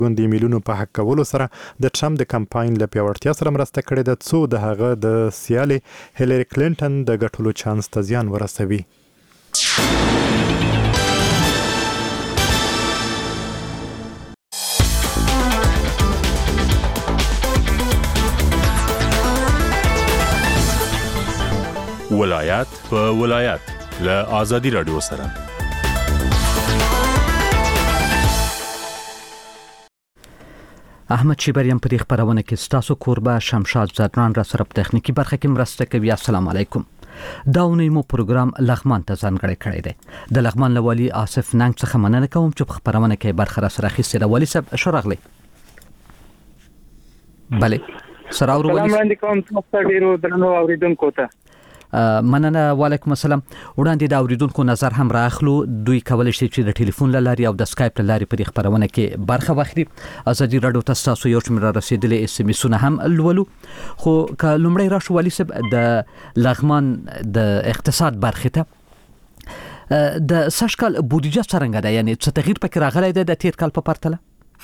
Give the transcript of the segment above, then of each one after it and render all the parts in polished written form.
د میلیونو په حق کولو سره د ټرمپ د کمپاین له پیاوړتیا سره مرسته کړې ده څو د هغه د سیالي هیلری کلینټن د ګټلو چانس ته زیان ورسوي. ولایت په ولایت له آزادي رادیو سره. احمد شیبریم په دې خبرونه کې ستاسو کوربه شمشاد زدران را سره په تخنیکی برخه کې مرسته کوي. السلام علیکم. دا ونیمو پروګرام لغمان ته ځانګړی کړی دی. د لغمان لوالي آصف ننګ څخه مننه کوم چې په خبرونه کې برخه را سره اخیستې ده. والي صاحب شرغلی. بله سراور والي. السلام علیکم تاسو ډیرو درنو اوریدونکو ته مننه. وعلیکم السلام. وړاندې د اوریدونکو نظر هم راخلو. دوی کولای شي چې د ټلیفون لاري او د سکایپ لاري په خبرونه کې برخه واخلي. ازادي رادیو تاسو یو شمېر رسیدلې اس ام اسونه هم لولو. خو ک لومړی راشو والي صاحب د لغمان د اقتصاد برخه ته د سشکل بودیجه څنګه ده؟ یعنی څه تغییر پکې راغلی دی د تیر کال په پرتله؟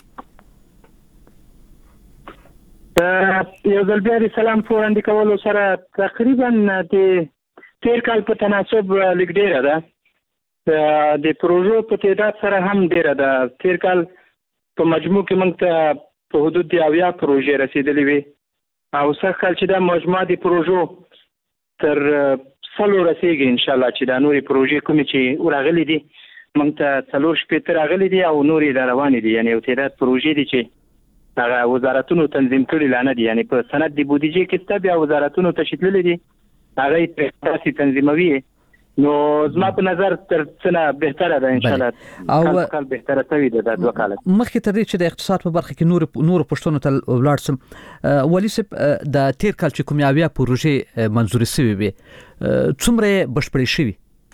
یو ځل بیا د سلام په وړاندې کولو سره تقریبا د تیر کال په تناسب لږ ډیره ده. د پروژو په تعداد سره هم ډیره ده. تیر کال په مجموع کې موږ ته په حدود د 80 پروژې رسیدلې وي او سږ کال چې دا مجموعه د پروژو تر 100 رسیږي ان شاء الله چې دا نورې پروژې کومې چې ورغلي دي موږ ته 4 راغلي دي او نورې روانې دي. یعنی یو تعداد پروژې دي چې هغه وزارتونو تنظیم کړي لانه دي. یعنی په سند د بودیجې کې ستاسو بیا وزارتونو تشکیل دي هغه تاسو تنظیموي. نو زما په نظر تر څنګه بهتره ده ان شاء الله او کال بهتره توي ده د 2 کال مخکې تر دې چې د اقتصاد په برخه کې نور پښتون ته ولاړسم. والي صاحب د تیر کال چې کوم یاویا پروژې منځوري شوی وي څومره بشپړې شوی؟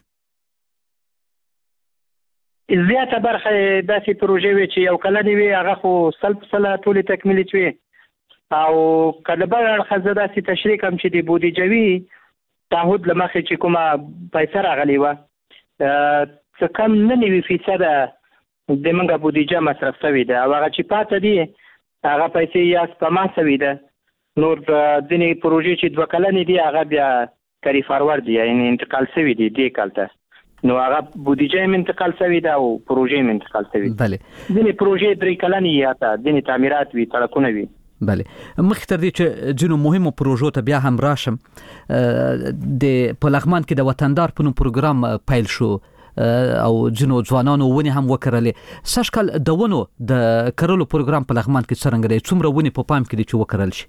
زیاته برخه داسې پروژې وي چې یو کله دی وي هغه خو سلسله ټول تکمیل شوی او کله بل اړخ داسې تشریح کوم چې د بودیجوي تعهد لمخې چې کومه پیسې راغلی و څه کم نه 90% د منګه بودیجه مصرف شوی ده او هغه چې پاتې دي هغه پیسې یا سپما شوی ده. نور ځینې پروژې چې 2 کلنې دي هغه بیا کری فارورډ دي یعنی انتقال شوی دي دې کال ته. نو هغه بودیجه هم انتقال شوی ده او پروژې هم انتقال شوی ده. بله ځینې پروژې 3 کلنې یا ځینې تعمیرات وي سړکونه وي. بله مخکې تر دې چې ځینو مهمو پروژو ته بیا هم راشم د په لغمان کې د وطندار په نوم پروګرام پیل شو او ځینو ځوانانو ونې هم وکرلې. سږکال د ونو د کرلو پروګرام په لغمان کې څنګه دی؟ څومره ونې په پام کې دي چې وکرل شي؟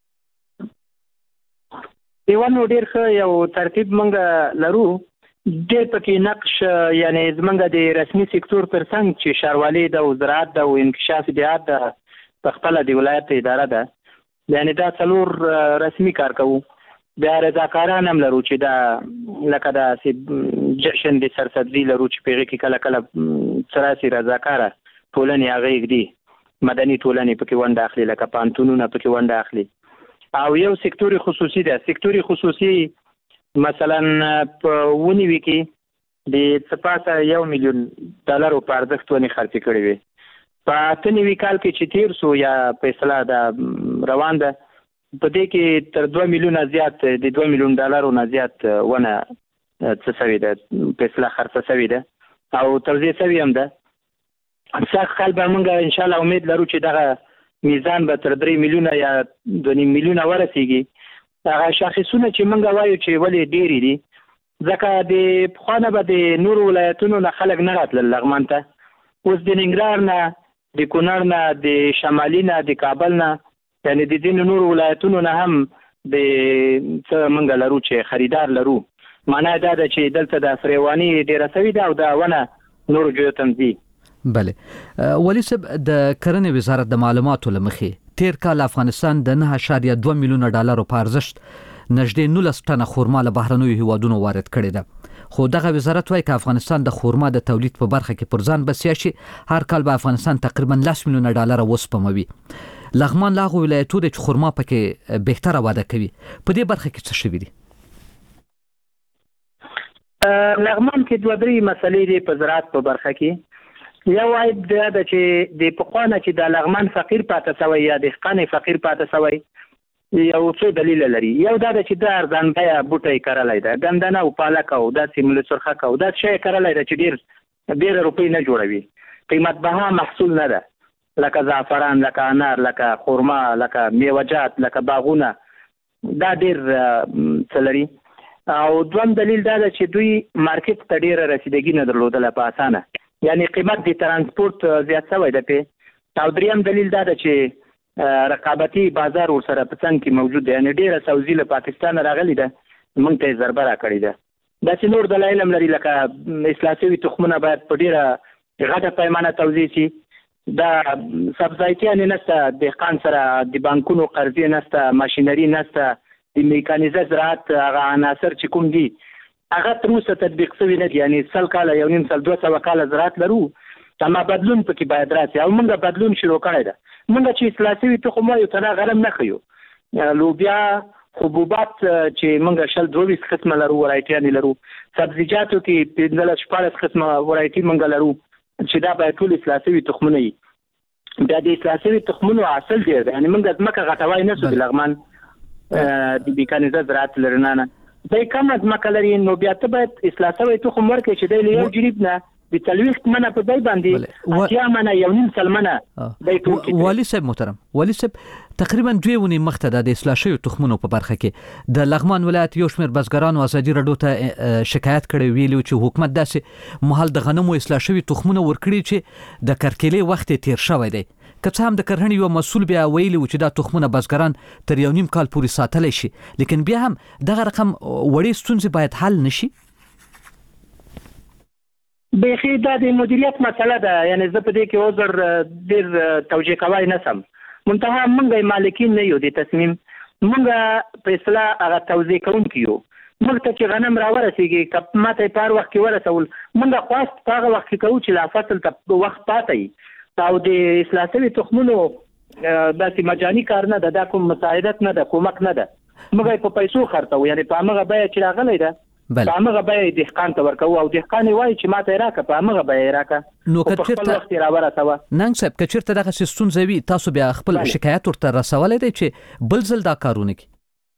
دیوانو ډیر ښه یو ترتیب موږ لرو. ډېر پکې نقش یعنی زمونږ د رسمي سکتور ترڅنګ چې ښاروالي د زراعت د انکشاف دیات په خپل د ولایت اداره ده یعنی دا 4 رسمي کار کوو. بیا رضاکاران هم لرو چې دا لکه دا جشن د سرسبزي لرو چې پیغه کې کله کله سراسي رضاکاره ټولنې هغه دي مدني ټولنې پکې ونده اخلي لکه پانتونونه پکې ونده اخلي او یو سکتوري خصوصي ده. سکتوري خصوصي مثلا په ونی وی کې د سپاسه $1 مليون په ارزښت ونی خرڅ کړي وي. په تنوي وی کال کې چې تیر سو یا فیصله ده روان ده په دې کې تر $2 مليون زیات د $2 مليون نه زیات ونه څه شوی ده فیصله خرڅ شوی ده او توزیع شوی هم ده. څنګه خپل به موږ ان شاء الله امید لرو چې دغه میزان به تر 3 مليون یا 2 مليون ورسیږي. هغه شاخصونه چې موږ وایو چې ولې ډېری دي ځکه د خانه به د نور ولایتونو نه خلک نه راتلل لغمان ته. اوس د ننګرهار نه د کونړ نه د شمالي نه د کابل نه یعنی د دې نور ولایتونو نه هم د څه موږ لرو چې خریدار لرو. معنی دا ده چې دلته د فریوانی ډیره سوي ده او دا ونه نور جوړ تنظیم. بله ولی صاحب د کرنې وزارت د معلوماتو لمخې تیر کال افغانستان د $9.2 مليون په ارزښت نږدې 19 ټنه خرما له بهرنیو هیوادونو وارد کړي ده. خو دغه وزارت وايي چې افغانستان د خرما د تولید په برخه کې پر ځان بسیا شي هر کال به افغانستان تقریبا $10 مليون وسپموي. لغمان لاغو ولایتو د خرما پکې بهتره وده کوي. په دې برخه کې څه شوي دي؟ لغمان کې 2-3 مسلې دي په زراعت په برخه کې. یو عیب دا ده چې د پخوانه چې د لغمان فقیر پاتې شوی یا دهقان فقیر پاتې شوی یو څو دلیل لري. یو دا ده چې د ارزان بیه بوټی کرلی ده، ګندنه او پالک او داسې ملي سرخک او داسې شی کرلی ده چې ډېر روپۍ نه جوړوي، قیمت بها محصول نه ده، لکه زعفران، لکه انار، لکه خرما، لکه میوجات، لکه باغونه، دا ډېر څه لري. او دوم دلیل دا ده چې دوی مارکیټ ته ډېره رسیدګي نه درلودله په اسانه، یعنی قیمت د ترانسپورت زیات شوی ده پې. او دریم دلیل دا ده چې رقابتي بازار ورسره په څنګ کې موجود دی، یعنی ډېره سوزي له پاکستان راغلې ده، موږ ته یې ضربه راکړې ده. داسې نور دلایل هم لري، لکه اصلاح شوي تخمونه باید په ډېره غټه پیمانه توزیع شي. دا سبسایټیانې نشته، دهقان سره د بانکونو قرضې نشته، ماشینري نشته، د میکانیزه زراعت هغه عناصر چې کوم دي هغه تر اوسه تطبیق شوي نه دي. یعنی 100 کاله، یو نیم سل، 200 کاله زراعت لرو، اما بدلون پکې باید راشي. او موږ بدلون شروع کړی ده. موږ چې اصلاح شوي تخم وایو ته هغه غنم نه ښیو. لوبیا، حبوبات چې موږ 22 قسمه لرو، ورایټیانې لرو. سبزیجاتو کې 15-14 قسمه ورایټي موږ لرو چې دا باید ټول اصلاح شوي تخمونه وي. بیا د اصلاح شوي تخمونو حاصل ډېر دی، یعنی موږ ځمکه غټوای نه شو د لغمان د میکانیزه زراعت لرنه نه. دا کم ځمکه لري، نو بیا ته باید اصلاح شوی تخم ورکړې چې دی له یو جریب نه د 40 منه په ځای باندې 80 منه، یو نیم سل منه دی ټول کې. والي صاحب محترم، والي صاحب تقریبا 2 ونې مخته د اصلاح شوی تخمونو په برخه کې د لغمان ولایت یو شمېر بزګرانو ازادي راډیو ته شکایت کړی، ویلو چې حکومت داسې مهال د غنمو اصلاح شوی تخمونه ورکړي چې د کرکیلې وخت تیر شوی دی. که څه هم د کرهڼې یو مسؤل بیا ویلي و چې دا تخمونه بزګران تر یو نیم کال پورې ساتلی شي، لیکن بیا هم دغه رقم وړې ستونزې باید حل نشي. بیخي دا د مدیریت مسله ده، یعنی زه په دې کې عذر ډېر توجیه کوای نه سم. منتها موږ مالکین نه یو د تصمیم، موږ په اصطلاح هغه توزیع کوونکي یو. موږ ته چې غنم راورسېږي، که ما ته یې په هر وخت کې ورسول، موږ خواست په هغه وخت کې کوو چې لا فصل ته وخت پاته وي. او د اصلاح شوي تخمونو داسې مجاني کار نه ده، دا کوم مساعدت نه ده، کومک نه ده. موږ یې په پیسو خرڅوو، یعنی په همغه بیه چې راغلی ده په همغه بیه یې دهقان ته ورکوو، او دهقان یې وایي چې ما ته یې راکړه، په همغه بیه یې راکړه، نو په خپل وخت یې راورسوه. ننګ صاحب، که چېرته دغسې ستونزه وي، تاسو بیا خپل شکایت ورته رسولی دی چې بل ځل دا کارونه کړي؟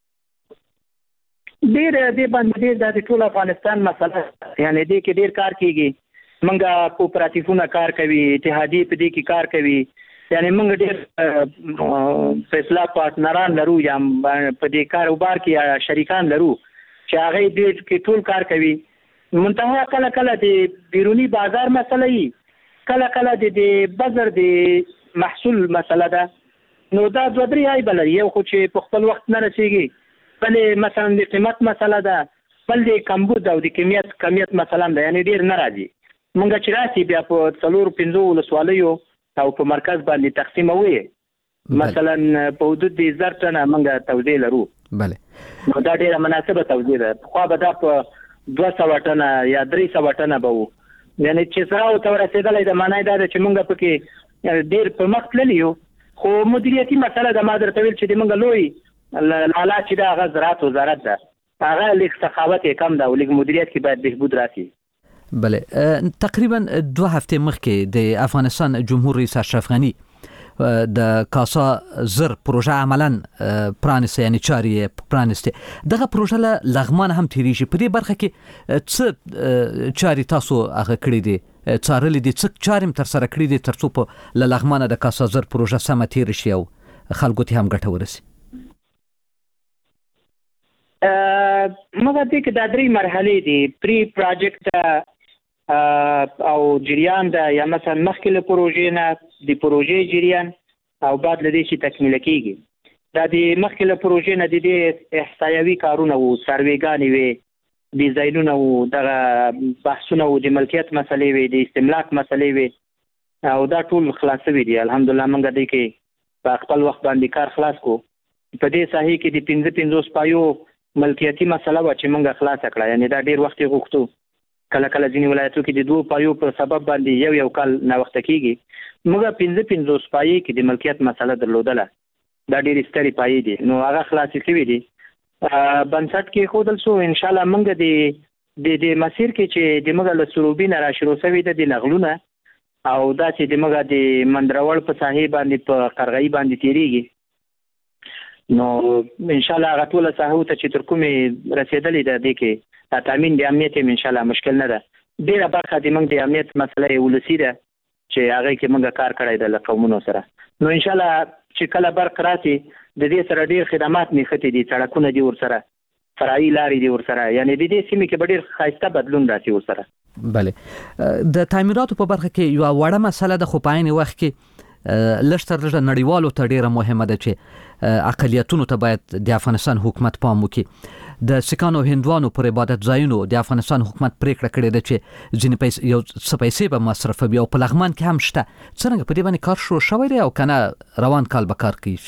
ډېر دې باندې ډېر د ټول افغانستان مسله، یعنی دې کې ډېر کار کېږي. موږ کوپراتیفونه کار کوي، اتحادیې په دې کې کار کوي، یعنی موږ ډېر فیصله پارتنران لرو یا په دې کاروبار کې شریکان لرو چې هغه دې کې ټول کار کوي. منتها کله کله د بیرونی بازار مسله وي، کله کله د بازار د محصول مسله ده. نو دا دوه درې عیب لري، یو خو چې په خپل وخت نه رسېږي، بل مثلا د قیمت مسله ده، بل د کمبود او د کمیت مسله ده، یعنی ډېر نه راځي. مونږ چې راسي بیا په 4-5 ولسوالیو او په مرکز باندې تقسیموي، مثلا په حدود د 1000 ټنه مونږ توزیع لرو. بله، نو دا ډیره مناسبه توزیع ده. خو به دا په 200 ټنه یا 300 ټنه به وو، یعنی چې سره او تور رسیدلې د معنی دا چې مونږ پکې ډیر په مخ تللی یو. خو مدیریتي مسله د ما درته ویل چې مونږ لوی لالا چې دا غ زراعت وزارت ده، هغه لیک سخاوت کم ده او لیک مدیریت کې باید بهبود راشي. بله، تقریبا 2 هفته مخکې د افغانستان جمهور رئیس اشرف غنی د کاسا زر پروژه عملاً پرانسته، یعنی چارې پرانسته. دغه پروژه له لغمان هم تیریږي. په دې برخه کې څه چارې تاسو هغه کړې دي، څارلې دي، څه چارې تر سره کړې دي ترڅو په لغمان د کاسا زر پروژه سم تیر شي او خلکو ته هم ګټه ورسي؟ موږ دې کې د 3 مرحلې دي، پری پروجیکټ او جریان ده، یا مثلا مخکې له پروژې نه د پروژې جریان او بعد له دې چې تکمیل کیږي. دا د مخکې له پروژې نه د دې احصایوي کارونه وو، سروېګانې وي، ډیزاینونه وو، دغه بحثونه وو، د ملکیت مسلې وي، د استملاک مسلې وي، او دا ټول خلاصوي دي. الحمدلله موږ دې کې په خپل وخت باندې کار خلاص کو. په دې ساحې کې د 55 پایو ملکیتي مسله و چې موږ خلاص کړه، یعنی دا ډیر وخت غوښتو. کله کله ځینې ولایتو کې د 2 پایو په سبب باندې یو کال نه وخت کېږي. موږ 55 پایې کې د ملکیت مسله درلودله، دا ډېرې سترې پایې دي، نو هغه خلاصې شوي دي. بنسټ کې ښودل شو ان شاء الله. موږ د مسیر کې چې د موږ له سروبي نه را شروع شوي د نغلونه او دا چې د موږ د مندرول په ساحې باندې په قرغۍ باندې تیریږي نو ان شاء الله هغه ټول ساحو ته چې تر کومې رسیدلې ده د کې تامین د امنیت ان شاء الله مشکل نه ده. ډیره برخه د موږ د امنیت مسله ولسی ده چې هغه کې موږ کار کړی د قومونو سره. نو ان شاء الله چې کله برق راسي د دې سره ډیر خدمات نښتې دي، سړکونه دي ورسره، فرعي لارې دي ورسره، یعنی د دې سیمې کې ډیر ښایسته بدلون راسي ورسره. بله د تعمیراتو په برخه کې یو وړه مسله ده، خو په عین وخت کې لږ نړیوالو ته ډیره مهمه ده چې اقلیتونو ته باید د افغانستان حکومت پام وکړي. د سکانو هندوانو پر عبادت ځایونو د افغانستان حکومت پریکړه کړې ده چې ځینې پیسې به مصرفوي او په لغمان کې هم شته. څنګه په دې باندې کار شوی دی او کنه روان کال به کار کوي؟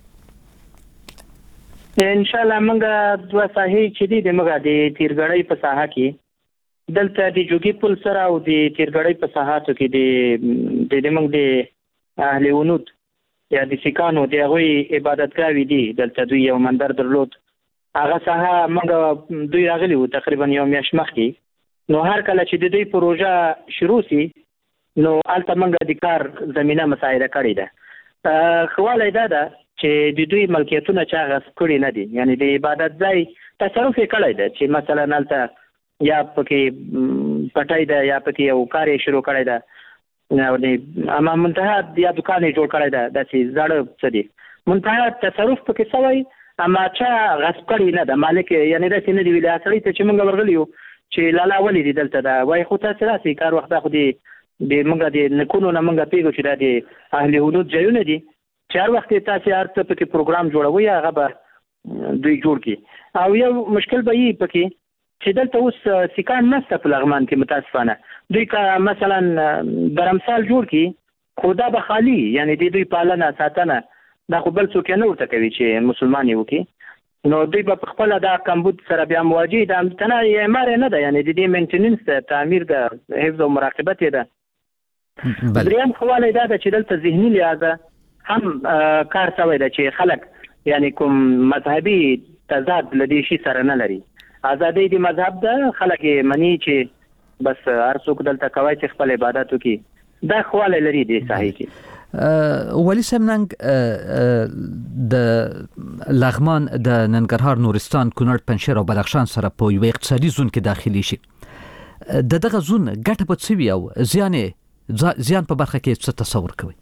ان شاء الله موږ دوه ساحې چې دي د موږ د تیرګړۍ په ساحه کې دلته د جوګي پل سره او د تیرګړۍ په ساحاتو کې د موږ د اهل ونود یا د سکانو د هغوی عبادتګاوې دي. دلته دوی یو مندر درلود، هغه ساحه موږ دوی راغلي وو تقریبا یو میاشت مخکې. نو هر کله چې د دوی پروژه شروع سي نو هلته موږ د کار زمینه مساعده کړې ده. خواله دا ده چې د دوی ملکیتونه چا غصب کړي نه دي، یعنی د عبادت ځای تصرف یې کړی ده چې مثلا هلته یا پکې پټۍ ده یا پکې یو کار یې شروع کړی ده، اما منتها یا دکان یې جوړ کړی ده، داسې زاړه څه دي، منتها تصرف پکې سوی اما چا غصب کړي نه ده. مالک یعنی داسې نه دی ویلي سړي ته چې موږ ورغلي یو چې لالا ولې دي دلته ده، وایي خو تاسې راسئ کار وخت خو د موږ د نکونو نه موږ پیږو چې دا د اهل حدود ځایونه دي چې هر وخت تاسې هر څه پکې پروګرام جوړوي هغه به دوی جوړ کړي. او یو مشکل به یې پکې چې دلته اوس سکان نشته په لغمان کې متاسفانه. دوی که مثلا برمسال جوړ کړي خو دا به خالي، یعنی د دوی پالنه ساتنه دا خو بل څوک نه ورته کوي چې مسلمان یې وکړي. نو دوی به په خپله دا کمبود سره بیا مواجه ده، تنه اعمار یې نه ده، یعنی د دې مینټیننس ده، تعمیر ده، حفظ او مراقبت یې ده. دریم خواله دا ده چې دلته ذهني لحاظه هم کار شوی ده چې خلک یعنی کوم مذهبي تضاد له دې شي سره نه لري. ازادي د مذهب ده، خلک یې مني چې بس هر څوک دلته کوي چې خپل عبادت وکړي. دا خواله لري دې ساحې کې. ولی سمننګ د لغمان د ننګرهار، نورستان، کونړ، پنجشیر او بدخشان سره په یو اقتصادي زون کې داخلي شي. دغه زون ګټه په څه وي او زیان په برخه کې څه تصور کوي؟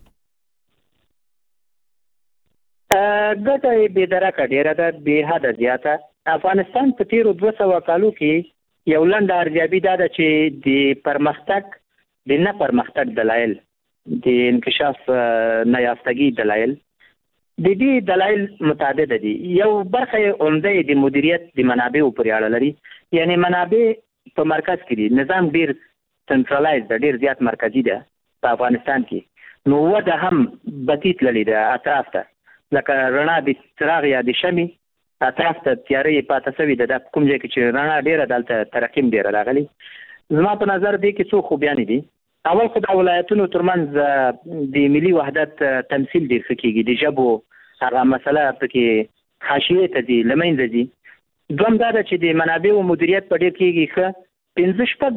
ګټه یې بې درکه ډېره ده، بې حده زیاته. افغانستان په تیرو 200 کالو کې یو لنډه ارزیابي دا ده چې د پرمختګ د نه پرمختګ دلایل، د انکشاف نه یافتګي دلایل، د دې دلایل متعدد دي. یو برخه عمده د مدیریت د منابعو پورې اړه لري، یعنی منابع په مرکز کې دي، نظام ډیر سنټرالایز ده، ډیر زیات مرکزي ده په افغانستان کې. نو وده هم بتیت لري د اطراف ته، لکه رڼا د څراغ یا د شمع اطراف ته تیارې پاتې شوي ده، کوم ځای کې چې رڼا ډیره دلته ترقیم ډیره راغلي. زما په نظر دې کې څو خوبیانې دي. اول خو د ولایتونو ترمنځ د ملي وحدت تمثیل ډیر ښه کېږي، د ژبو هغه مسله پکې حاشیې ته ځي، له منځه ځي. دویم دا ده چې د منابعو مدیریت په ډیر کېږي ښه. 5-6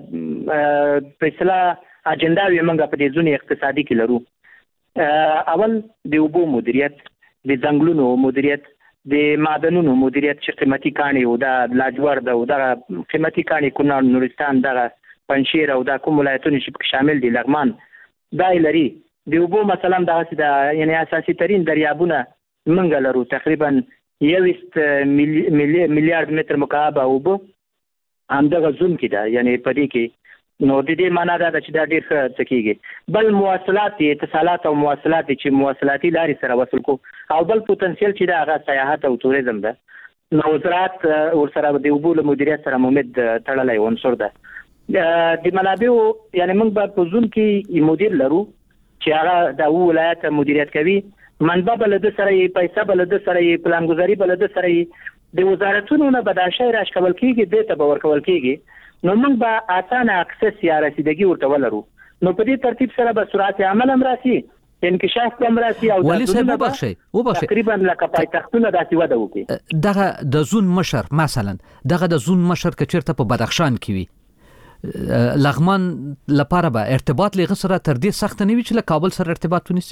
په اصطلاح اجنداوې موږ په دې ځونې اقتصادي کې لرو. اول د اوبو مدیریت، د ځنګلونو مدیریت، د معدنونو مدیریت چې قیمتي کاڼي او دا لاجورد او دا قیمتي کاڼي کونړ، نورستان، دغه پنجشیر او دا کوم ولایتونه چې شامل دي، لغمان، دا لري. د اوبو مثلا دغسې د یعنی اساسي ترین دریابونه موږ لرو، تقریبا 21 میلیارډ متر مکعب اوبه همدغه زون کې ده، یعنی په دې کې. نو د دې معنا دا ده چې دا ډېر ښه څه کېږي. بل مواصلات دي، اتصالات او مواصلات دي چې مواصلاتي لارې سره وصل کو. او بل پوتنسیل چې دا هغه سیاحت او توریزم ده. نو زراعت ورسره د اوبو له مدیریت سره ممد تړلی عنصر ده. د منابعو یعنی موږ به په زون کې مدیر لرو چې هغه د ولایت مدیریت کوي، منبع به له ده سره یې، پیسه به له ده سره یې، پلانګذاري به له ده سره یې، د وزارتونو نه به دا شی راښکول کېږي، دې ته به ورکول کېږي. نو موږ به اسانه اکسس یا رسیدګي ورته ولرو. نو په دې ترتیب سره به سرعت عمل هم راسي، انکشاف هم راسي، او تقریبا لکه پایتختونه داسې وده وکړي. دغه د زون مشر مثلا، دغه د زون مشر که چېرته په بدخشان کې وي، لغمان لپاره به ارتباط لغه سره تر دې سخت نه وي چې له کابل سره ارتباط ونیسي؟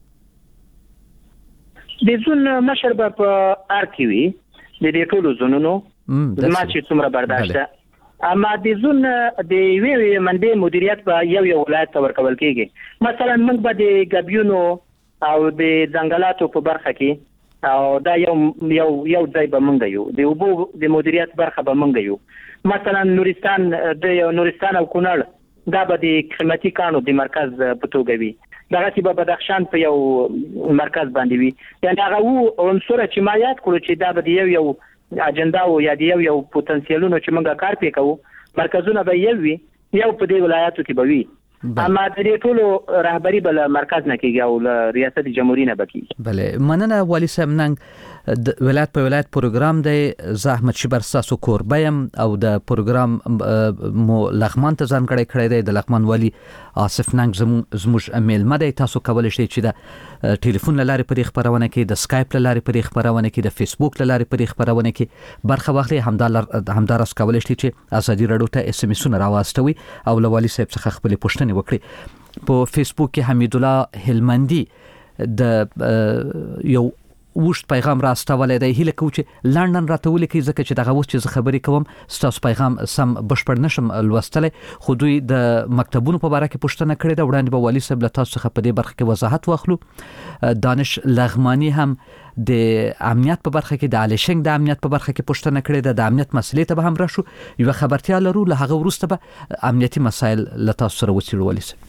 د زون مشر په ار کې وي د دې ټولو زونونو ما چې څومره برداشت ده، اما د زون د وی منبع مدیریت په یو ولایت ورکول کیږي. مثلا موږ به د غبیونو او د ځنګلاتو په برخه کې او دا یو ځای به موږ یو د اوبو د مدیریت برخه به موږ یو. مثلا نورستان او کونړ دا به د قیمتي کانو د مرکز په توګه وي، دغه چې به بدخشان په یو مرکز باندې وي. یعنی هغه عنصر چې ما یاد کړو چې دا به یو اجنډا او یا یو پوتنسیالونو چې موږ کار پې کوو مرکزونه به یو وي، یو په دې ولایتو کې به وي، اما د دې ټولو رهبری بل مرکز نه کېږي او ریاست جمهوریت نه بکی. بله مننه والي صاحب. نن ولایت په ولایت پروګرام دی، زحمت شبر ساسو کوربایم او د پروګرام مو لغمان ته ځانګړی کړی دی. د لغمان والي آصف ننګ زموږ میلمه دی. تاسو کولی شئ چې د ټلیفون لارې پرې خبرونه کې، د سکایپ لارې پرې خبرونه کې، د فیسبوک لارې پرې خبرونه کې برخه واخلئ. همداراز کولی شئ چې ازادي راډیو ته اس ام اسونه راواستوي او له والي صاحب څخه خپل پوښتنې وکړي. په فیسبوک کې حمید الله هلمندي د یو وشت پیغام راستولې دی. هیله کوم چې لندن راته ولیکي ځکه چې دغه وخت چې خبرې کوم ستاسو پیغام سم بشپړ نشم لوستلې. خو دوی د مکتبونو په اړه کې پوښتنه کړې ده. وړاندې به والي صاحب له تاسو څخه په دې برخه کې وضاحت واخلو. دانش لغمانی هم د امنیت په برخه کې د الیشنګ د امنیت په برخه کې پوښتنه کړې ده. د امنیت مسلې ته به هم راشو. یو خبرتیا لرو، له هغه وروسته به امنیتي مسایل له تاسو سره وڅېړو. والي صاحب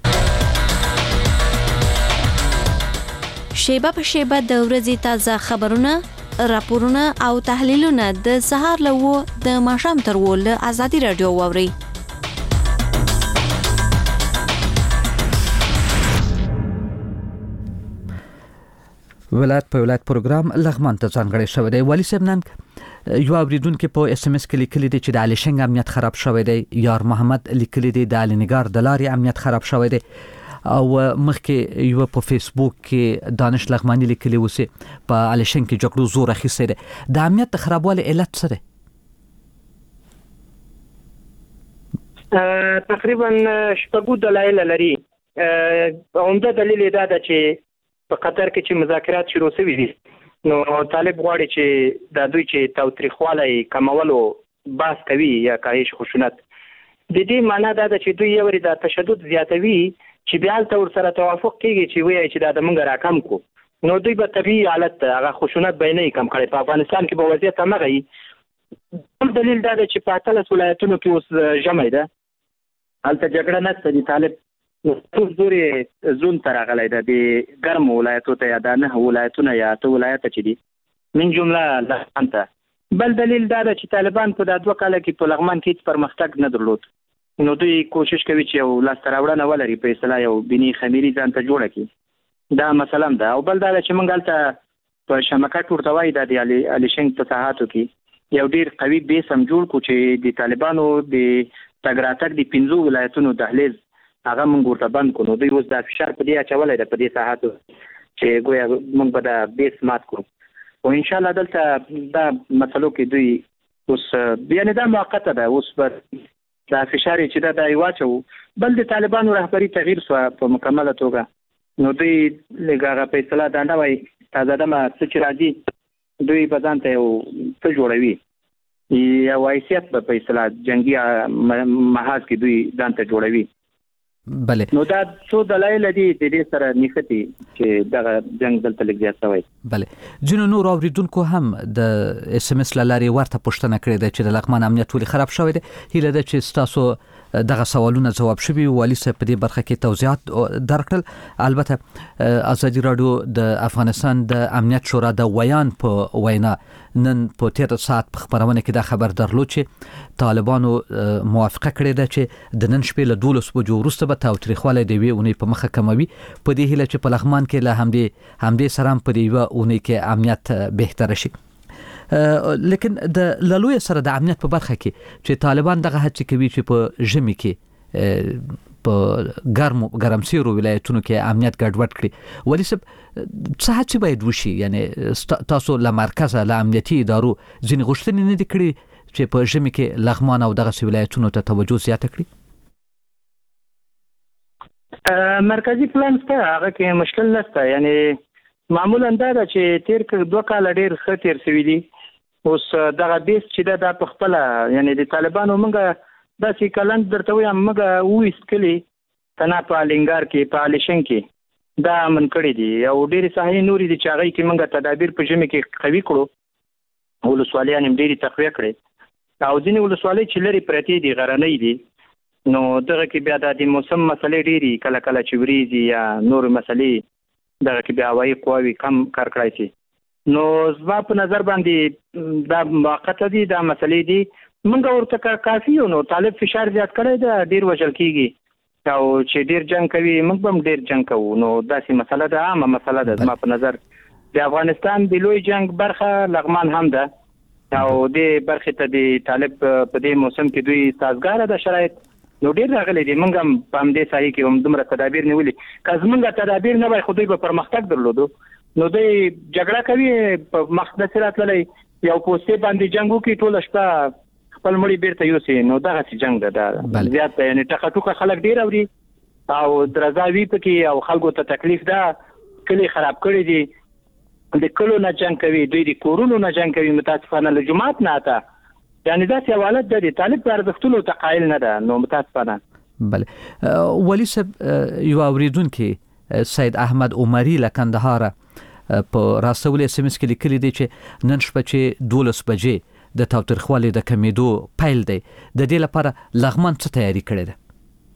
شیبه په شیبه د ورځې تازه خبرونه، راپورونه او تحلیلونه د سهار له و د ماښام تر و له ازادي راډیو واوري. ولایت په ولایت پروګرام لغمان ته ځانګړی شوی دی. والي صاحب نن یو اوریدونکو په اس ام اس کې لیکلي دي چې د الیشنګ امنیت خراب شوی دی. یار محمد لیکلي دي د الینګار د لارې امنیت خراب شوی دی. او مخکې یو په فیسبوک کې دانش لغمانی لیکلی وسی په الیشن کې جګړو زور اخیسته ده. د امنیت خرابوالی علت څه ده؟ تقریبا شپږ دلایل لري. عمده دلیل دا ده چې په قطر کې چې مذاکرات شروع شوي دي، نو طالب غواړي چې د دوی چې تاوتریخوالی کمولو بحث کوي یا کاهش خشونت. د دې معنی دا ده چې دوی یو ری د تشدد زیاتوي چې بیا تل ور سره توافق کیږي چې وایي چې دا د موږ راکم کو، نو دوی به طبيعي حالت هغه خشونت به نه کم کړي. په افغانستان کې به وضعیت همغه وي. دلیل دا دی چې په 13 ولایتونو کې اوس جمع ده، هلته جګړه نشته. د طالب ټول زوري زون تر غلې ده د ګرم ولایتونو ته یا د نه ولایتونو یا ته ولایت چې دي من جمله لغمان ته. بل دلیل دا دی چې طالبان په 2 کال کې په لغمان کې پرمختګ نه درلود، نو دوی کوشش کوي چې یو لاس راوړنه ولري په اصطلاح یو بني خمیری ځان ته جوړه کړي. دا مثلا ده. او بل دا چې موږ هلته په شمکات ورته وایي د الیشنګ په ساحاتو کې یو ډیر قوي بیس هم جوړ کو چې د طالبانو د تګ راتګ د 15 ولایتونو دهلیز هغه موږ ورته بند کړو. دوی اوس د فشار په دې اچولې ده په دې ساحاتو چې ګویا موږ به دا بیس مات کړو. او ان شاء الله دلته دا مسلو کې دوی اوس بیان دا موقته ده. اوس به دا فشار چې دا ایواچو. بل د طالبانو رهبری تغییر شو په مکمله توګه، نو دوی لږه په اصطلاح دا نه وای تازه دمه چې راځي دوی بدن ته یو څه جوړوي یا وایسیت په اصطلاح جنگي محاذ کې دوی ځان ته جوړوي. بله نو دا څو دلایل دي د دې سره نښتي چې دا جنگ دلته لږ زیات شوی. بله ځینو نور اوریدونکو هم د اس ام اس لارې ورته پوښتنه کړې ده چې د لغمان امنیت ولې خراب شوی دی. هیله ده چې تاسو دغه سوالونه جواب شوي. والي صاحب په دې برخه کې توضیحات درکړل. البته ازادي راډیو د افغانستان د امنیت شورا د ویان په وینا نن په 13 ساعت په خبرونه کې دا خبر درلود چې طالبانو موافقه کړې ده چې د نن شپې له 12 بجو وروسته به تاوتریخوالی د وی اونۍ په مخه کموي. په دې هیله چې په لغمان کې له همدې سره په دې یو اونۍ کې امنیت بهتر شي. لیکن د لالوی سره د امنیت په برخه کې چې طالبان دغه هڅه کوي چې په ژمي کې په ګرمسیرو ولایتونو کې امنیت ګډوډ کړي. ولې سب څه باید وشي؟ یعنی تاسو له مرکزه له امنیتي ادارو ځینې غوښتنې نه دي کړې چې په ژمي کې لغمان او دغه ولایتونو ته توجه زیاته کړي؟ مرکزی پلان ته هغه کې مشکل نشته، یعنی معمولا دا ده چې تیر 2 کال ډیر ښه تیر شوي دي. اوس دغه بیس چې دا په خپل یعنی د طالبانو موږ داسې کلند درته وایم موږ وېستکلي تنا په لنګار کې په الیشن کې دا من کړی دي او ډېری ساحې نورې دي چې هغه کې موږ تدابیر په ژمي کې قوي کړو، ولسوالیان هم ډېری تقویه کړي او ځینې ولسوالۍ چې لرې پرتې دي غرنۍ دي، نو دغه کې بیا د موسم مسلې ډېری کله کله چې وریځي یا نور مسلې دغه کې بیا هوایي قواوې کم کار کړی شي. نو زما په نظر باندې دا موقته دي، دا مسلې دي موږ ورته کافي یو. نو طالب فشار زیات کړی دا ډېر وژل کېږي او چې ډېر جنګ کوي موږ هم ډېر جنګ کوو. نو داسې مسله ده، عامه مسله ده زما په نظر. د افغانستان د لوی جنګ برخه لغمان هم ده او دې برخې ته د طالب په دې موسم کې دوی سازګاره ده شرایط، نو ډېر راغلي دي. موږ هم په همدې ساحې کې هم دومره تدابیر نیولي. که زموږ تدابیر نه وای خو دوی به پرمختګ درلودو. نو دوی جګړه کوي په مخ د سرات للی یو پوسټې باندې جنگ وکړي ټول شپه خپل مړي بیرته یوسي، نو دغه څه جنگ ده زیات، یعنی ټکه خلک ډیر اوري او درځاوي پکې او خلکو ته تکلیف ده، کلی خراب کړی دي، د کلو نه جنگ کوي، دوی د کورونو نه جنگ کوي، متاسفانه له جماعت نه اته، یعنی دا څه حالت ده د طالب پر ارزښتونو ته قائل نه ده. نو متاسفانه بله ولی صاحب یو اوریدونکو سید احمد عمری له کندهار په راسول اس ام اس کې لیکلي دي چې نن شپه چې 12 بجې د تاوتریخوالي د کمیدو پیل دی، د دې لپاره لغمان څه تیاری کړی ده؟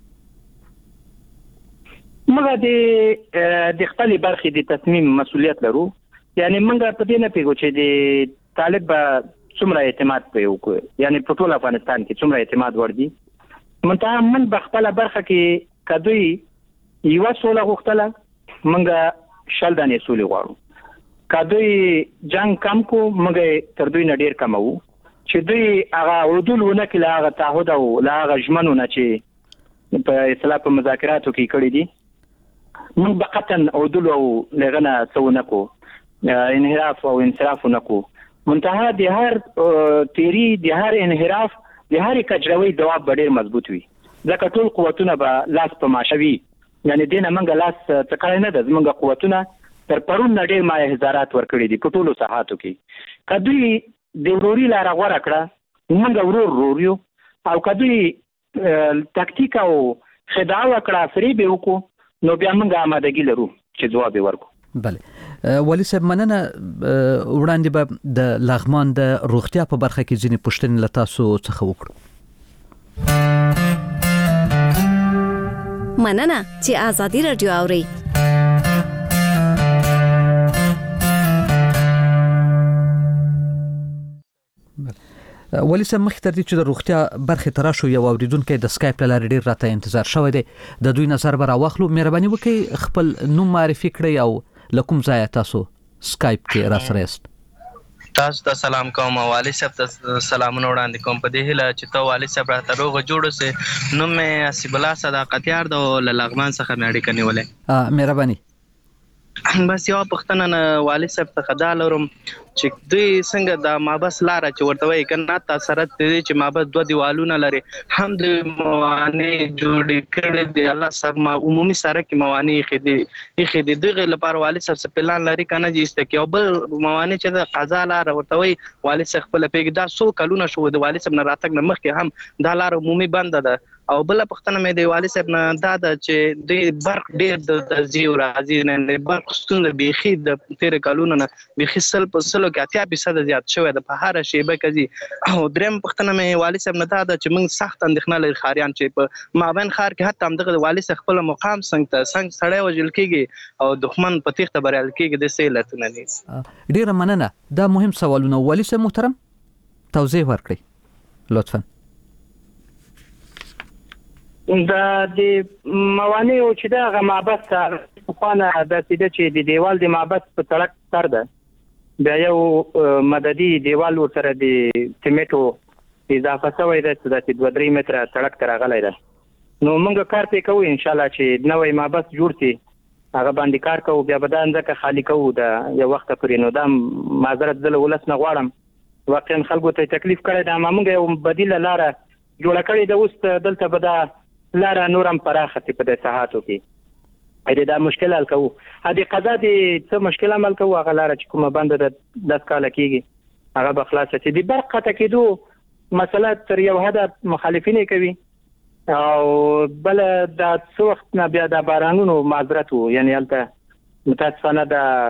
موږ د خپل برخې د تصمیم مسؤلیت لرو، یعنی موږ په دې نه پیګو چې د طالب څومره اعتماد په یو کو، یعنی په ټول افغانستان کې څومره اعتماد ور دي. منتها من بخپل برخه کې کدوې یو سوله غوښتله، موږ شل دانې سولې غواړو. کدوې جنگ کم کو موږ تر دوی نه ډیر کمو چې دوی هغه ودول ونه کله هغه تعهد او هغه ژمنونه چې په اصلاح په مذاکراتو کې کړی دي موږ بقطن ودول او لغنه سونه کو انحراف او انصراف نکو. منتها د هر تیری د هر انحراف د هر کجروي جواب ډیر مضبوط وي، ځکه ټول قوتونه به لاس په ماشوي، یعنی دینه منګه لاس تکړه نه ده، زمونږ قوتونه تر پرون ډېر ما هزارات ورکړي دي په ټولو ساحاتو کې. کدوې د وروري لاره غوره کړه موږ ورور یو، او کدوې تکتیک او خداع وکړه فریب وکړو، نو بیا موږ آمادګي لرو چې جواب ورکړو. بله ولی صاحب مننه. وړاندې به د لغمان د روغتیا په برخه کې ځینې پوښتنې له تاسو څخه وکړو. مننه چې آزادي رادیو اوري. ولی سم مخ تر دې چې د روغتیا برخه تراشو یو اوریدونکو د سکایپ لاره ډیر راته انتظار شوی دی، د دوی نظر به راوخلو. مهرباني وکړئ خپل نوم معرفي کړئ او لکم ځای تاسو سکایپ کې را سره است. تاسو ته سلام کوم، والی صاحب ته سلامونه وړاندې کوم په دې هیله چې ته والی صاحب راته روغ جوړ اوسې. نوم مې حسیب الله صداقتیار د لغمان څخه مې اړیکه نیولې. مهرباني. بس یو پښتنه نه والی صاحب څخه دا لرم چې دوی څنګه د مابس لاره چې ورته وایي کنه تاثیر دې چې مابس دوه دیوالونه لري، هم د موانع جوړ کړي دی الله صاحب ما عمومي سره کې موانع خېدي دغه لپاره والی صاحب څه پلان لري کنه چې استکیو بل موانع چې د قضا لاره ورته وایي والی صاحب خپل پیګ دا سو کلونه شو د والی صاحب نه راتګ نه مخکې هم دا لاره عمومي بند ده. او بل پښتنه مې د والی صاحب نه دا ده چې د برق ډېر د تزیو راځي نه برق ستون بيخي د تیر کلونه نه بيخي سل په سلو کې 80% زیات شوی د په هر شیبه کې. او دریم پښتنه مې والی صاحب نه دا ده چې موږ سخت اندېښنه لري خاریان چې په مابین خار کې حتی هم دغه والی صاحب خپل مقام څنګه سړی وجل کېږي او دښمن په تیښته بریال کېږي د سیلتونه نه. ډیره مننه. دا مهم سوالونه والی صاحب محترم توضیح ورکړئ لطفا. دا د موانع او چې دا غمابت په خانه د سیده چې د دیوال د مابت په تړک تر ده بیا یو مددي دیوال ورسره د سیمټو اضافه شوی ده چې د 2-3 متره تړک تر غلای ده. نو موږ کار پې کوو ان شاء الله چې نوې مابت جوړ شي هغه باندې کار کوو، بیا به دا ځکه خالی کوو د یو وخت پرې. نو دا معذرت زله ولس نه غواړم واقعا خلکو ته تکلیف کړی دا موږ یو بدیله لار جوړ کړی د اوس دلته به دا لار نورم پراخه په د ساحاتو کې دا مشکل حل کوو هدي قضا دي څه مشکل عمل کوو هغه لار چې کومه بند د 10 کال کېږي هغه به خلاص شي د برق قطع کېدو مسله تر یو حد مخالفین کوي او بل د څو وخت نه بیا د بارانونو معذرت وو یعنی البته متاسفانه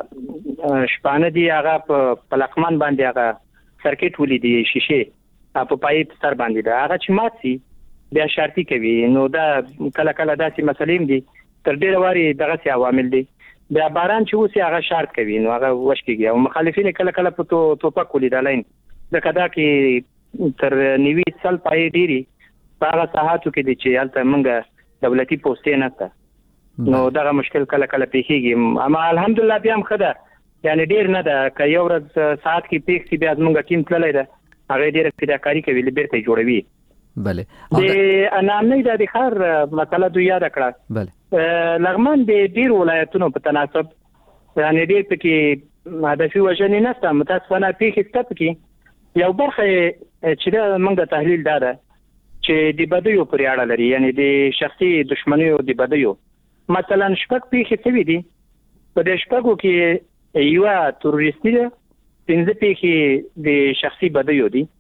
د شپانه دی هغه په لقمان باندې هغه سرکټ ولیدي شیشه په پایپ سر باندې دا هغه چې ماتي بیا شرطي کوي نو دا کله کله داسې مسلې دي تر ډیره واري دغه سي عوامل دي بیا باران چې وسی هغه شرط کوي نو هغه وشکیږي او مخالفین کله کله په توپک ولیدلین د کدا کې تر 90 سال پای ډیری په هغه ساحاتو کې دي چې البته منګه دولتي پوسټې نه تا نو دغه مشکل کله کله پیښیږي اما الحمدلله بیا هم خدا یعنی ډیر نه ده که یو ورځ ساعت کې پیښ سي بیا موږ ټیم تللی ده هغه ډیره فداکاری کوي لبرته جوړوي بله د انامنۍ د خار مسله دوی یاد کړه بله لغمان د ډیر ولایتونو په تناسب یعنی ډیر پکې هدفي وژنې نشته متاسفانه پیښې ستپ کې یو برخه چې موږ تحلیل داده چې د بدیو پرې اړه لري یعنی د شخصي دښمنیو د بدیو مثلا شپږ پیښې څه دي په د شپږو کې یو تروریستي ده پنځه پیښې د شخصي بدیو دي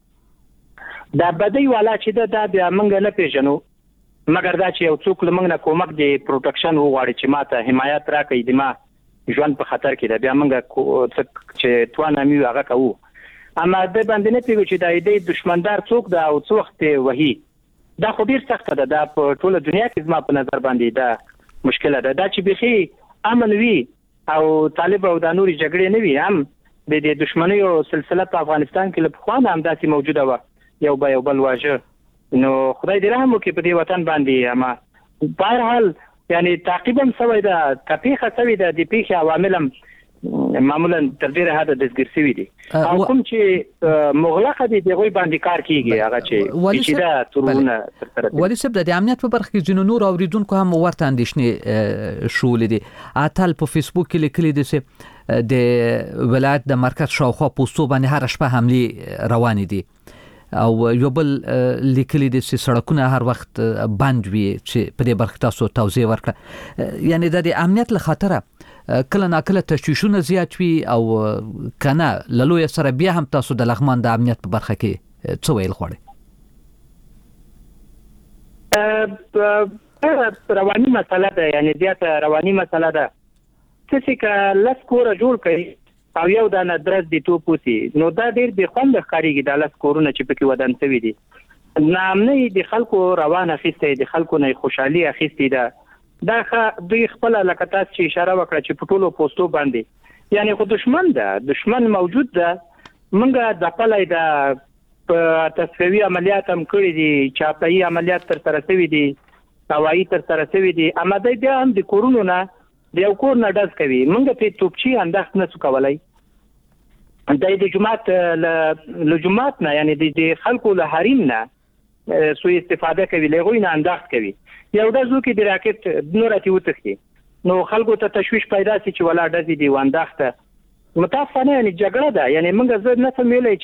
دا بدی والا چې دا بیا موږ نه پیژنو مګر دا چې یو څوک لمنګ نه کومک دی پروټیکشن وغواړي چې ماته حمایت راکړي د ما ژوند په خطر کې ده بیا موږ چې توانه مې هغه کوو اما د باندې نه پیږي چې د دشمندار څوک دا او څو وخت وਹੀ دا خو ډیر سخت ده دا په ټوله دنیا کې زما په نظر باندې دا مشکله ده دا چې بخي امن وي او طالب او د نوري جګړې نه وي هم د دشمنیو سلسله په افغانستان کې له خوانه هم داسې موجوده و یو بل واجه نو خدای دې رحم وکړي په دې وطن باندې اما په هر حال یعنی تعقیبا سوي دا تپیخه سوي دا د پیښه عواملم معمولا تر ډیره حد د ذکر دي او کوم چې مغلقه دي دغه باندې کار کیږي هغه چې دا ترونه تر ولی سب د امنیت په برخه کې جنو نور اوریدونکو هم ورته اندیشنې شولې دي اتل په فیسبوک کې لیکلي دي چې د ولایت د مرکز شاوخوا پوسټو باندې هر شپه حمله روان دي او یو بل لیکلي دي چې سړکونه هر وخت بند وي چې په دې برخه تاسو توضیح ورکړه یعنی د امنیت له خطره کله ناکله تشویشونه زیات وي او کنه للوی سره بیا هم تاسو د لغمان د امنیت په برخه کې څه ویل غواړي رواني مسله ده یعنی زیاته رواني مسله ده چې لس کور جوړ کړي او یو د ندرس دي تو پوسی نو دا ډیر به خوند ښکاریږي د لاس کورونه چې پکې ودان شوی دي نامنې د خلکو روان اخیسته د خلکو نه خوشحالي اخیسته ده دا دوی خپل لکتات چې اشاره وکړه چې په ټولو پوسټو باندې یعنی خو دشمن موجود ده منګه د خپلای د په تصفیوي عملیات هم کړی دي چاپایي عملیات تر سره شوی دي هوایی تر سره شوی دي اما دوی بیا هم د کورونو نه د یو کور نه ډز کوي منګه په توپچی انداز نه څه کولای د جماعت له جماعت نه یعنی د خلکو له حریم نه سو استفاده کوي لغوی نه انداز کوي یو دزو کې د راکټ نوراتي وتخي نو خلکو ته تشويش پیدا سي چې ولا دزي دی وانداخته متاسفانه یعنی جګړه ده یعنی موږ زه نه سمېلې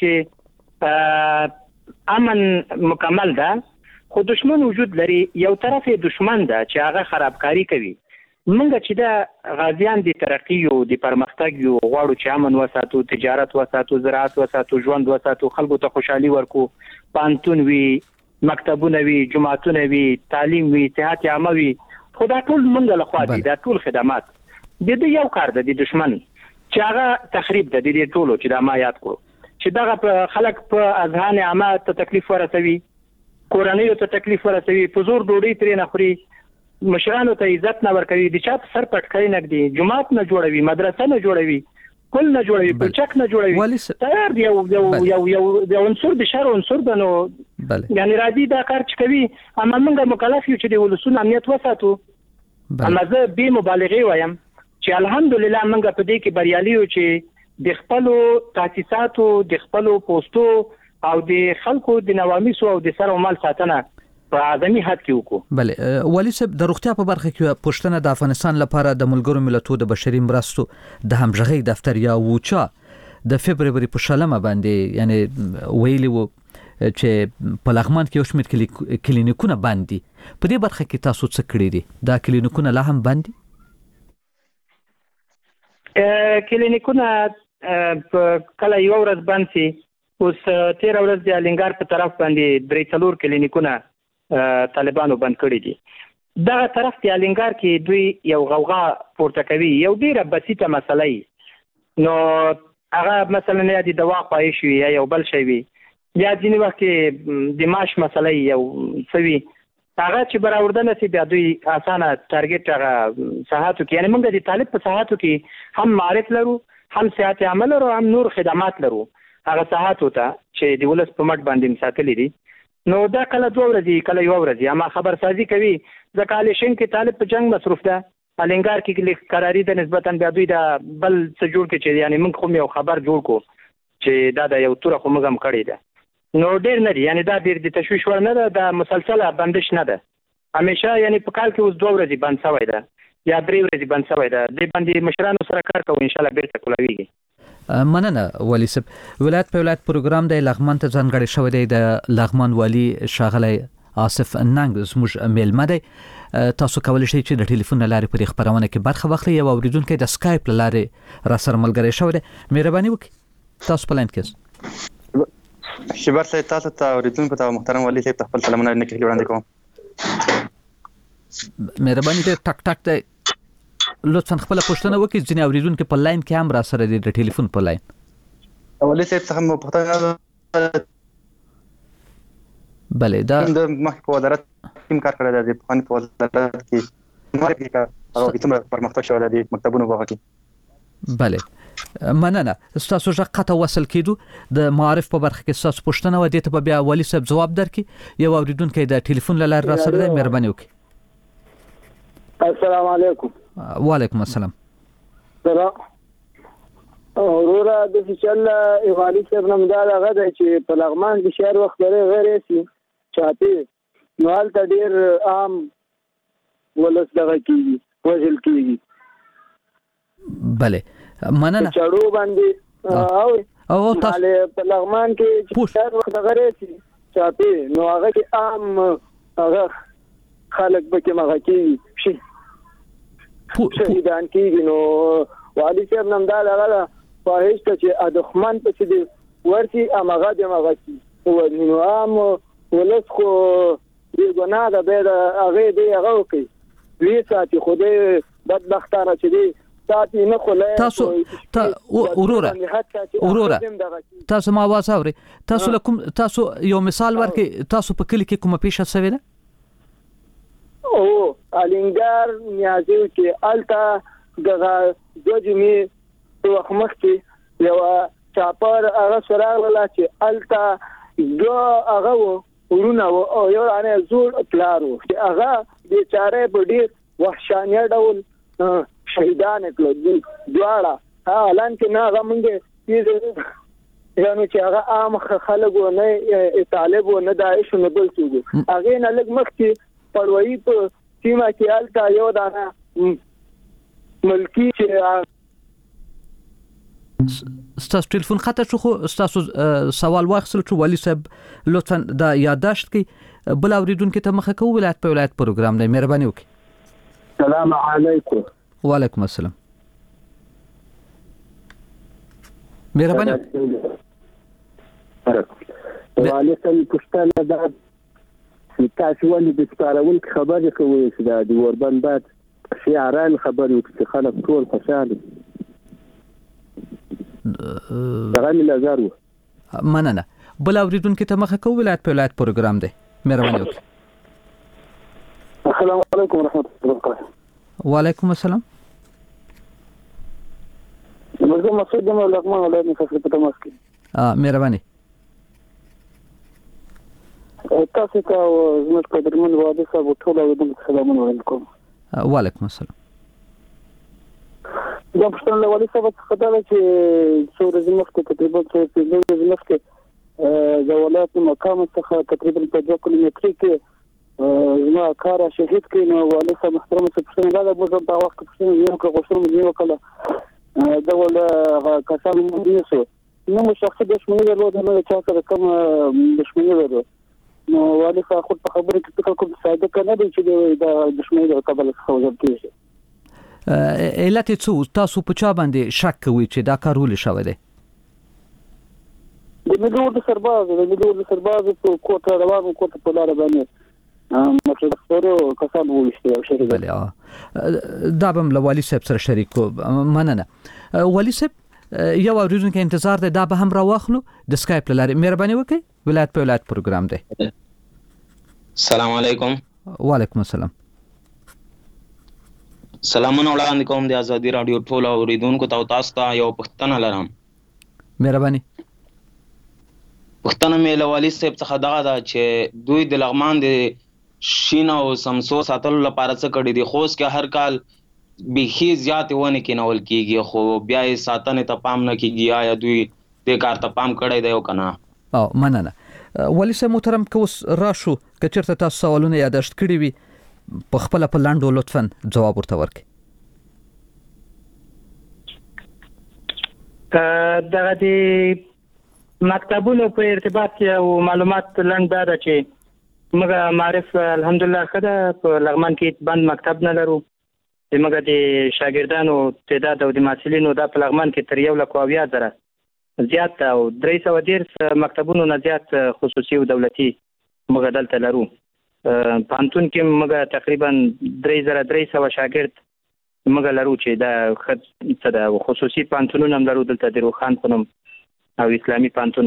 چې امن مکمل ده خو دشمن وجود لري یو طرف دشمن ده چې هغه خرابکاری کوي منګه چې دا غازیان دي ترقی او د پرمختګ یو غواړو چې امن وساتو تجارت وساتو زراعت وساتو ژوند وساتو خلکو ته خوشحالي ورکو پانتون وی مکتبونه وی جماعتونه وی تعلیم وی صحت عامه وی خدا ټول منګه لخوا دي دا ټول خدمات د دې یو کار د دشمن چې هغه تخریب د دې ټولو چې دا ما یاد کو چې دا خلک په اذهان عامه ته تکلیف ورسوي کورنۍ ته تکلیف ورسوي په زور ډوډۍ ترې نه خوري مشرانو ته عزت نه ورکوي د چا سر پټکړی نه دی جماعت نه جوړوي مدرسه نه جوړوي کل نه جوړوي پلچک نه جوړوي تیار دی یو عنصر د شر عنصر بنو یعنی راځي دا کار چې کوي اما موږ مکلف یو چې د ولسونو امنیت وساتو اما زه به مبالغه وایم چې الحمدلله موږ په دې کې بریالي یو چې د خپل تاسیساتو د خپل پوسټو او د خلکو د نواميسو او د سر او مال ساتنه په اعظمي حد کې وکړو بله ولی صاحب د روغتیا په برخه کې پښتنه د افغانستان لپاره د ملګرو ملتونو د بشري مرستو د همغږي دفتر یا وچا د فبرवरी په شلمه باندې یعنی ویلی وو چې په لغمان کې یو شمېر کلینیکونه بند دي. په دې برخه کې تاسو څه کړی دي؟ دا کلینیکونه لا هم بند دي؟ کلینیکونه کله یو ورځ بند شي. اوس 13 ورځ د الینګار په طرف باندې 3-4 کلینیکونه طالبانو بند کړی دي. دغه طرف د الینګار کې دوی یو غوغا پورته کوي، یو ډیره بسیطه مسله ای. نو هغه مثلا یا د دوا خواهش وي یا یو بل شی وي یا ځینې وخت د معاش مسله یو سوي، هغه چې براوردنه سي بیا دوی اسانه ټارګټ هغه صحاتو کې، یعنی موږ د طالب په صحاتو کې هم معرف لرو، هم صحت عمل لرو، هم نور خدمات لرو. هغه صحاتو ته چې د ولس په مټ باندې مساتلې دي. نو دا کله 2 ورځې کله یو ورځې اما خبرسازي کوي. ځکه الیشن کې طالب په جنگ مصروف ده، الینګار کې لیک قراری د نسبتا بیا دوی دا بل څه جوړ کې چې یعنی موږ خو یو خبر جوړ کو چې دا د یو توره خو موږ هم کړی ده. نو ډیر نه دي، یعنی دا ډیر د تشویش ور نه ده، دا مسلسله بندش نه ده. همیشه یعنی په کال کې اوس 2 ورځې بند شوی ده یا 3 ورځې بند شوی ده. د باندې مشرانو سره کار کوو، ان شاء الله بیرته کولاویږي. مننه ولی صاحب. ولایت په ولایت پروګرام د لغمان ته ځانګړی شوی دی. د لغمان والی ښاغلی آصف ننګ زموږ میلمه دی. تاسو کولی شئ چې د ټلیفون لارې پر خبرونه کې برخه واخلئ. یو اوریدونکو د سکایپ لارې را سره ملګری شوی دی. مهرباني وکړئ تاسو په لاین کې. شبر صاحب تاسو ته اوریدونکو ته محترم ولی صاحب خپل سلامونه نه کوي وړاندې کوم. مهرباني ته ټک ټک ته لطفا خپل پوښتنه وکړئ. ځینې اوریدونکو په لاین کې هم را سره دي د ټلیفون په لاین. ولی صاحب څنګه مو پوښتنه بله دا د مخ په وزارت ټیم کار کړی دی، په خاني په وزارت کې نور کې کار او کومه پرمختګ شوی دی مکتبونو په کې. بله مننه. تاسو ژغ قطع وصل کیدو د معارف په برخه کې تاسو پوښتنه و دي ته بیا ولی صاحب جواب درکې. یو اوریدونکو د ټلیفون لاره را سره دی. مهرباني وکړئ. السلام علیکم. وعلیکم السلام. سلام اورورا د فشل ایوالي صاحب نمدار هغه د چې په لغمان کې شهر وخت لري غیر سي چاپی نو حالت ډیر عام ولس دغه کیږي وژل کیږي. بله مننه. چړو باندې او تاسو په لغمان کې شهر وخت غیر سي چاپی نو هغه کې عام هغه خلک به کې مغه کیږي شهیدان کیږي. نو والي صاحب نمدار هغه خواهش ته چې ادخمن په دې ورتي امغه د مغه کی او نو عام ولس خو دې ګناه ده به هغه دې هغه کوي وی ساتي خوده بدبختانه چې دې ساتي نه خلای. تاسو اورورا تاسو ما आवाज اوري. تاسو لکم تاسو یو مثال ورکې. تاسو په کلی کې کومه پیښه شوې ده؟ او الینګار نیازي چې التا دغه دوجمي وخت مخکې یو چاپر هغه سره ولا چې التا دو هغه ورونه او یو انه زور پلارو چې هغه د چاره په ډیر وحشانه ډول شهیدان کړل دواړه. اعلان کې نه هغه مونږ یعنی چې هغه عام خلک نه طالب نه داعش نه بل څه هغه نه لګ مخکې پړوي په سیمه کې التا یو دانه ملکی چې ستاسو ټلیفون خطا شو. خو ستاسو سوال واخیستل شو. ولی صاحب لطفا دا یادداشت کړئ. بل اوریدونکو ته مخه کوو. ولایت په ولایت پروګرام دی. مهرباني وکړئ. السلام علیکم. وعلیکم السلام. مهرباني والي صاحب پښتنه دا تاسو ولې د سپارول خبرې کوي چې دا د وربند بعد شعاران خبرې چې خلک ټول خوشاله غني نظر. مننه. بل اوریدونکو ته مخه کوو. ولایت په ولایت پروګرام دی. مهرباني وکړئ. السلام علیکم ورحمۃ اللہ وبرکاتہ. وعلیکم السلام. مرزا مسعود د لغمان ولایت مفصل په تماس کې. مهرباني. تاسو ته زموږ قدرمن واده صاحب ټول اوریدونکو سلامونه علیکم. وعلیکم السلام. دا پښتون له والي صاحب څخه دا چې څو ورځې مخکې تقریبا څو ورځې مخکې د ولایت مقام څخه تقریبا په 2 کیلومتر کې زما کار شهید کړي. نو والي صاحب محترم څه پښتون دا د بوزم په وخت کې یو که غوښتنه مې وکړه دا ول کسان موږ نو شخصي دښمني درلود نو چا سره کوم دښمني درلود نو والي خو په خبره کې فکر کوم صادق نه دی چې دا دښمني د قبل څخه وځل کیږي علت څه تاسو په چا باندې شک کوئ چې دا کار ولې شوی دی د ملي سرباز په کوټه روانو کوټه په لار باندې مخکې کسان وشته او شریک بله دا به لوالي صاحب سره شریک مننه والي صاحب یو اوریدونکو انتظار دی دا به هم راوخلو د سکایپ لاره مهرباني وکړئ ولایت په ولایت پروګرام دی السلام علیکم وعلیکم السلام سلامونه وړاندې کوم د ازادي رادیو ټول اوریدونکو ته تاسو ته یو پوښتنه لرم مهرباني پښتنه مې له والي صاحب څخه دغه ده چې دوی د لغمان د شین او سمسو ساتلو لپاره څه کړي دي خوست کې هر کال بيخي زیات ونه کېنول کیږي خو بیا یې ساتنې ته پام نه کیږي آیا دوی دې کار ته پام کړی دی او کنه او مننه والي صاحب محترم کوس راشو کچرته تاسو سوالونه یاداشت کړی وي په خپل په لاندو لطفاً جواب ورته ورکړئ دغه دی مکتبونو په ارتباط او معلومات لاندې دا چې موږ معرف الحمدلله خدای په لغمان کې بند مکتب نه لرو موږ د شاګردانو تعداد او د محصلینو د لغمان کې تر 1,20,000 زیات او 310 مکتبونو نه زیات خصوصي او دولتي موږ دلته لرو پانتون کې موږ تقریبا 3,300 شاګرد موږ لرو چې دا خصوصي پانتونونه هم لرو دلته د روخان په نوم او اسلامي پانتون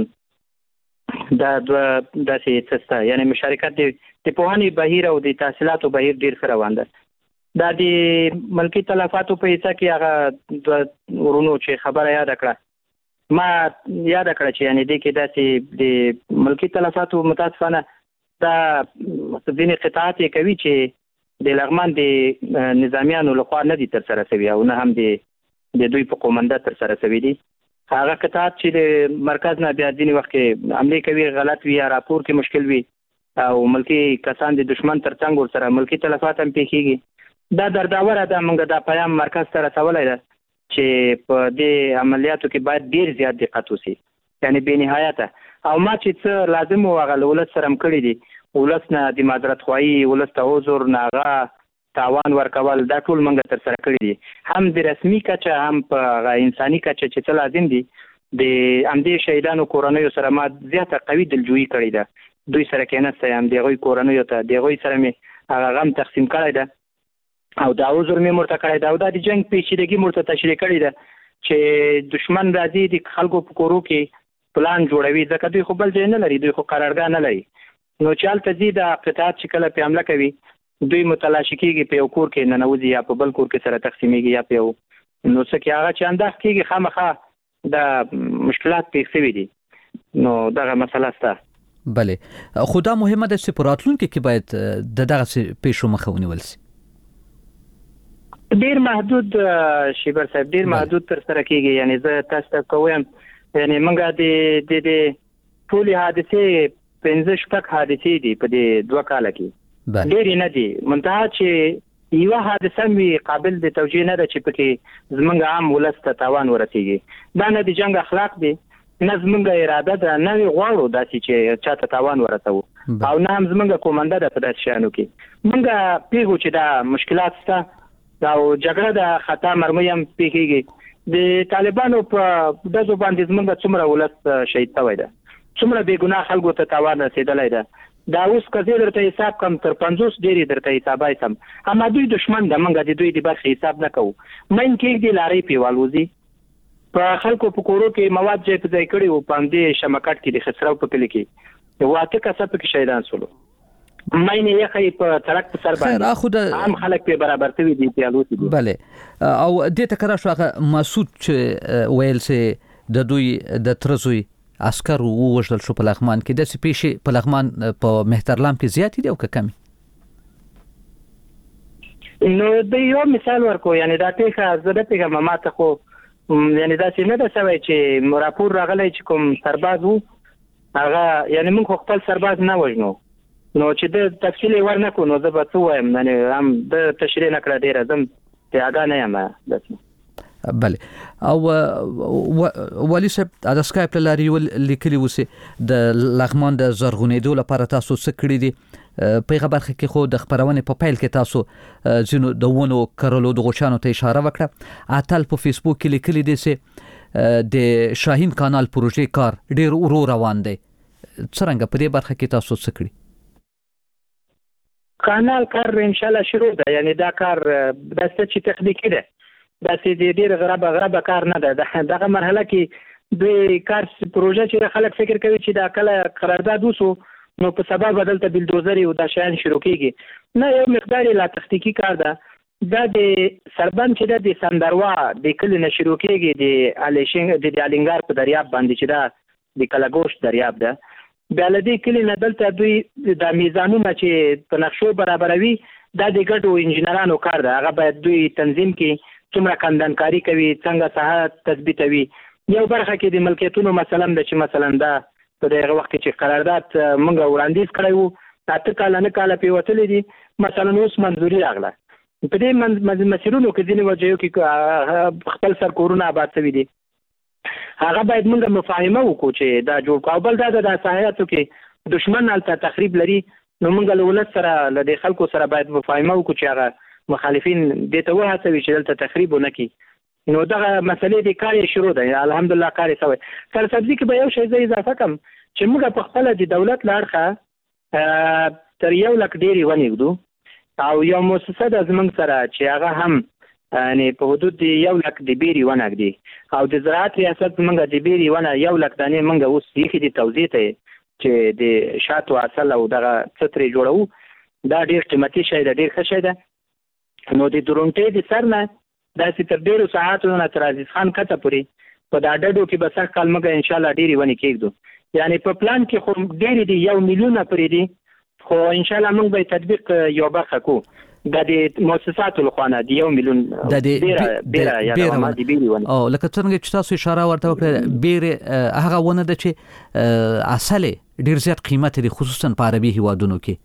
دا داسې څه یعنی مشارکت د پوهنې بهیر او د تحصیلاتو بهیر ډیر ښه روان ده دا د ملکی تلفاتو په حصہ کې هغه ورونو چې خبره یاد کړه ما یاد کړه چې یعنی د کې داسې د ملکی تلفاتو متاسفانه دا ځینې قطعات کوي چې د لغمان د نظامیانو لخوا نه دي تر سره شوی او نه هم د دوی په قومنده تر سره شوی دي هغه قطعات چې د مرکز نه بیا ځینې وخت کې عملي کوي غلط وي یا راپور کې مشکل وي او ملکی کسان د دشمن تر څنګ ور سره ملکی تلفات هم پیښیږي دا درداوره ده موږ دا پیام مرکز سره رسولای ده چې په دې عملیاتو کې باید ډیر زیات دقت وشي یعنی بې نهایته او ما چې څه لازم وغه ولست سره کړی دي ولست نه د معذرت خوایي ولست حضور ناغه تاوان ورکول دا ټول موږ تر سره کړی دي هم د رسمي کچه هم په انساني کچه چې څه لازم دي د امدې شهیدانو کورنیو سره ما زیاته قوي دلجویي کړی ده دوی سره کېناسته هم دغه کورنیو ته دغه سره می هغه غم تقسیم کړی ده او دا عذر می مرته کړی دا او د جنگ پیچیدګي مرته تشریح کړی ده چې دشمن راځي د خلکو په کورو کې پلان جوړوي ځکه دوی خو بل ځای نه لري دوی خو قرارګاه نه لري نو چال تزيد قطعات چې کله په حمله کوي دوی متلاشي کیږي په یو کور کې ننوځي یا په بل کور کې سره تقسیمېږي یا په نو څه کې هغه چې انداز کیږي خامخا د مشکلات پیښ شوي دي نو دغه مسله سته بله خدا مهمه ده چې پراتلون کې باید دغه پیښو مخه ونیول شي ډیر محدود شیبر صاحب ډیر محدود تر سره کیږي یعنی زه تاسو ته کوم یعنی موږ د ټولې حادثه 15 شپږ حادثې دي په دې 2 کال کې ډیر نه دي منتها چې یو حادثه می قابل د توجیه نه ده چې پکې زمونږ عام ولست تاوان ورسیږي دا نه د جنگ اخلاق دي نه زمونږ اراده ده نه غواړو داسې چې چاته تاوان ورسو او نه هم زمونږ کومنده ده په داسې شانو کې مونږ پیغو چې دا مشکلات سته دا جګړه د خطا مرمۍ هم پیږي د طالبانو په دغه باندې زمونږ څومره ولست شهید شوی ده څومره بے ګناه خلکو ته تاوان رسیدلای ده دا اوس کزه درته حساب کم تر 50 ډیری درته حسابای سم اما دوی دشمن د منګه د دوی د برخه حساب نه کوو مین کې دی لارې پیوالوزی په خلکو په کورو کې مواد چې په ځای کړي او پاندې شمکټ کې د خسرو په کلی کې واته کسب کې شهیدان سولو مینه یې خې په ترک په سر باندې عام خلک په برابر توي دي پیالوسی بله او دې تکرار شو مسعود چې ویل سي د دوی د ترزوی عسكر ووجل شو په لغمان کې د سپیشي په لغمان په مهترلام کې زیات دي او کم نو د یو مثال ورکو یعنی دا ټیکه زده پیغام ماته خو یعنی دا څه نه ده سوي چې راپور راغلی چې کوم سرباز وو هغه یعنی موږ خپل سرباز نه وژنو نو چې د تفصیل ورنکو نو زه به څه وایم یعنی هم د تشریح نکړه ډیره زم ته اګه نه یم داسې بله او ولی صاحب د سکایپ لاري لیکلي وسی د لغمان د زرغونېدو لپاره تاسو څه کړی دي په خبرخه کې خو د خبرونه په پیل کې تاسو ځینو د ونو کرلو د غوښانو ته اشاره وکړه اتل په فیسبوک کې لیکلي دي چې د شاهین کانال پروژې کار ډیر ورو روان دی څنګه په دې برخه کې تاسو څه کړی کانال کار ان شاء الله شروع ده یعنی دا کار داسې چې تخنیکی ده داسې ډیر غربه کار نه ده دغه مرحله کې د کار پروژه چې خلک فکر کوي چې دا کله قرارداد وسو نو په سبب بدلته بلدوزر او دا شیان شروع کیږي نه یو مقدار لا تخنیکی کار ده دا د سربند چې د سندروا د کلی نه شروع کیږي د الیشنګ د الینګار په دریاب باندې چې دا د کلاګوش دریاب ده بیا لدی کلی نه دلته دوی د میزانونه چې په نقشو برابروي دا د ګډو انجنیرانو کار ده هغه باید دوی تنظیم کې څومره کندنکاری کوي څنګه ساحه تثبیتوي یو برخه کې د ملکیتونو مثلا د چې مثلا دا په دغه وخت کې قرارداد موږ وړاندیز کړی وو اته کال نه کال په وتلې دي مثلا اوس منځوري راغله په دې مسیرونو کې ځینې وجهو کې خپل سر کورونه آباد شوي دي هغه باید موږ مفاهمه وکړو چې دا جوړ کړو بل دا د ساحاتو کې دشمن الته تخریب لري نو موږ له ولادت سره له خلکو سره باید مفاهمه وکړو چې هغه مخالفین دې ته وهڅوي چې دلته تخریب ونه کړي نو دغه مسلې د کار شروع ده الحمدلله کار شوی سرسبزي کې به یو شی زه اضافه کوم چې موږ په خپل د دولت لاړخه تر 1 لک ډیری ونیږو او یو مؤسسه د زمنګ سره چې هغه هم یعنی په حدود د 1 لک د بیری ونګدي او د زراعت ریاست موږ د بیری ونه 1 لک دانې موږ اوس یې د توزیع ته چې د شاتو اصل او دغه ستري جوړو دا ډیر قیمتي شی ده ډیر ښه شی ده نو د درونټې د سرنه داسې تر ډیرو ساعتونو نه تر عزیز خان کته پوری په دا ډډو کې به سر کال موږ ان شاء الله ډیری ونی کېږو یعنی په پلان کې خو ډیری دی 1 میلیون پرې دی خو ان شاء الله موږ به تطبیق یو برخه کو د مؤسساتو لخوانه دی 1 میلیون ډیره یا ما دی بیری ونه او لکه څنګه چې تاسو اشاره ورته وکړه بیره هغه ونه د چې اصله ډیر زیات قیمت لري خصوصا په عربي هیوادونو کې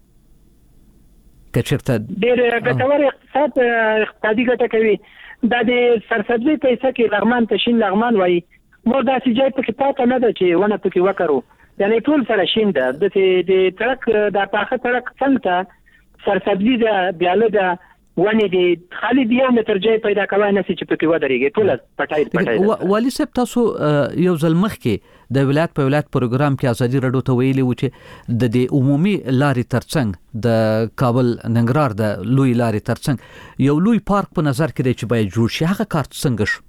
کچرته ډیر ګټور اقتصادي ګټه کوي دا د سرسبزي پیسې کې لغمان تشین لغمان وای مو داسې ځای پکې پاتې نه ده چې ونه پکې وکړو یعنی ټول سره شین ده د ترک د پاخه ترک څنګه سرسبزي ده بیاله ده ونی دی خالي دی متر ځای پیدا کوي نه چې پکې ودرېږي ټول پټای والی صاحب تاسو یو ځل مخکې د ولایت په ولایت پروګرام کې ازادي رادیو ته ویلي و چې د عمومي لارې ترڅنګ د کابل ننګرهار د لوی لارې ترڅنګ یو لوی پارک په نظر کې دی چې باید جوړ شي هغه کار څنګه شو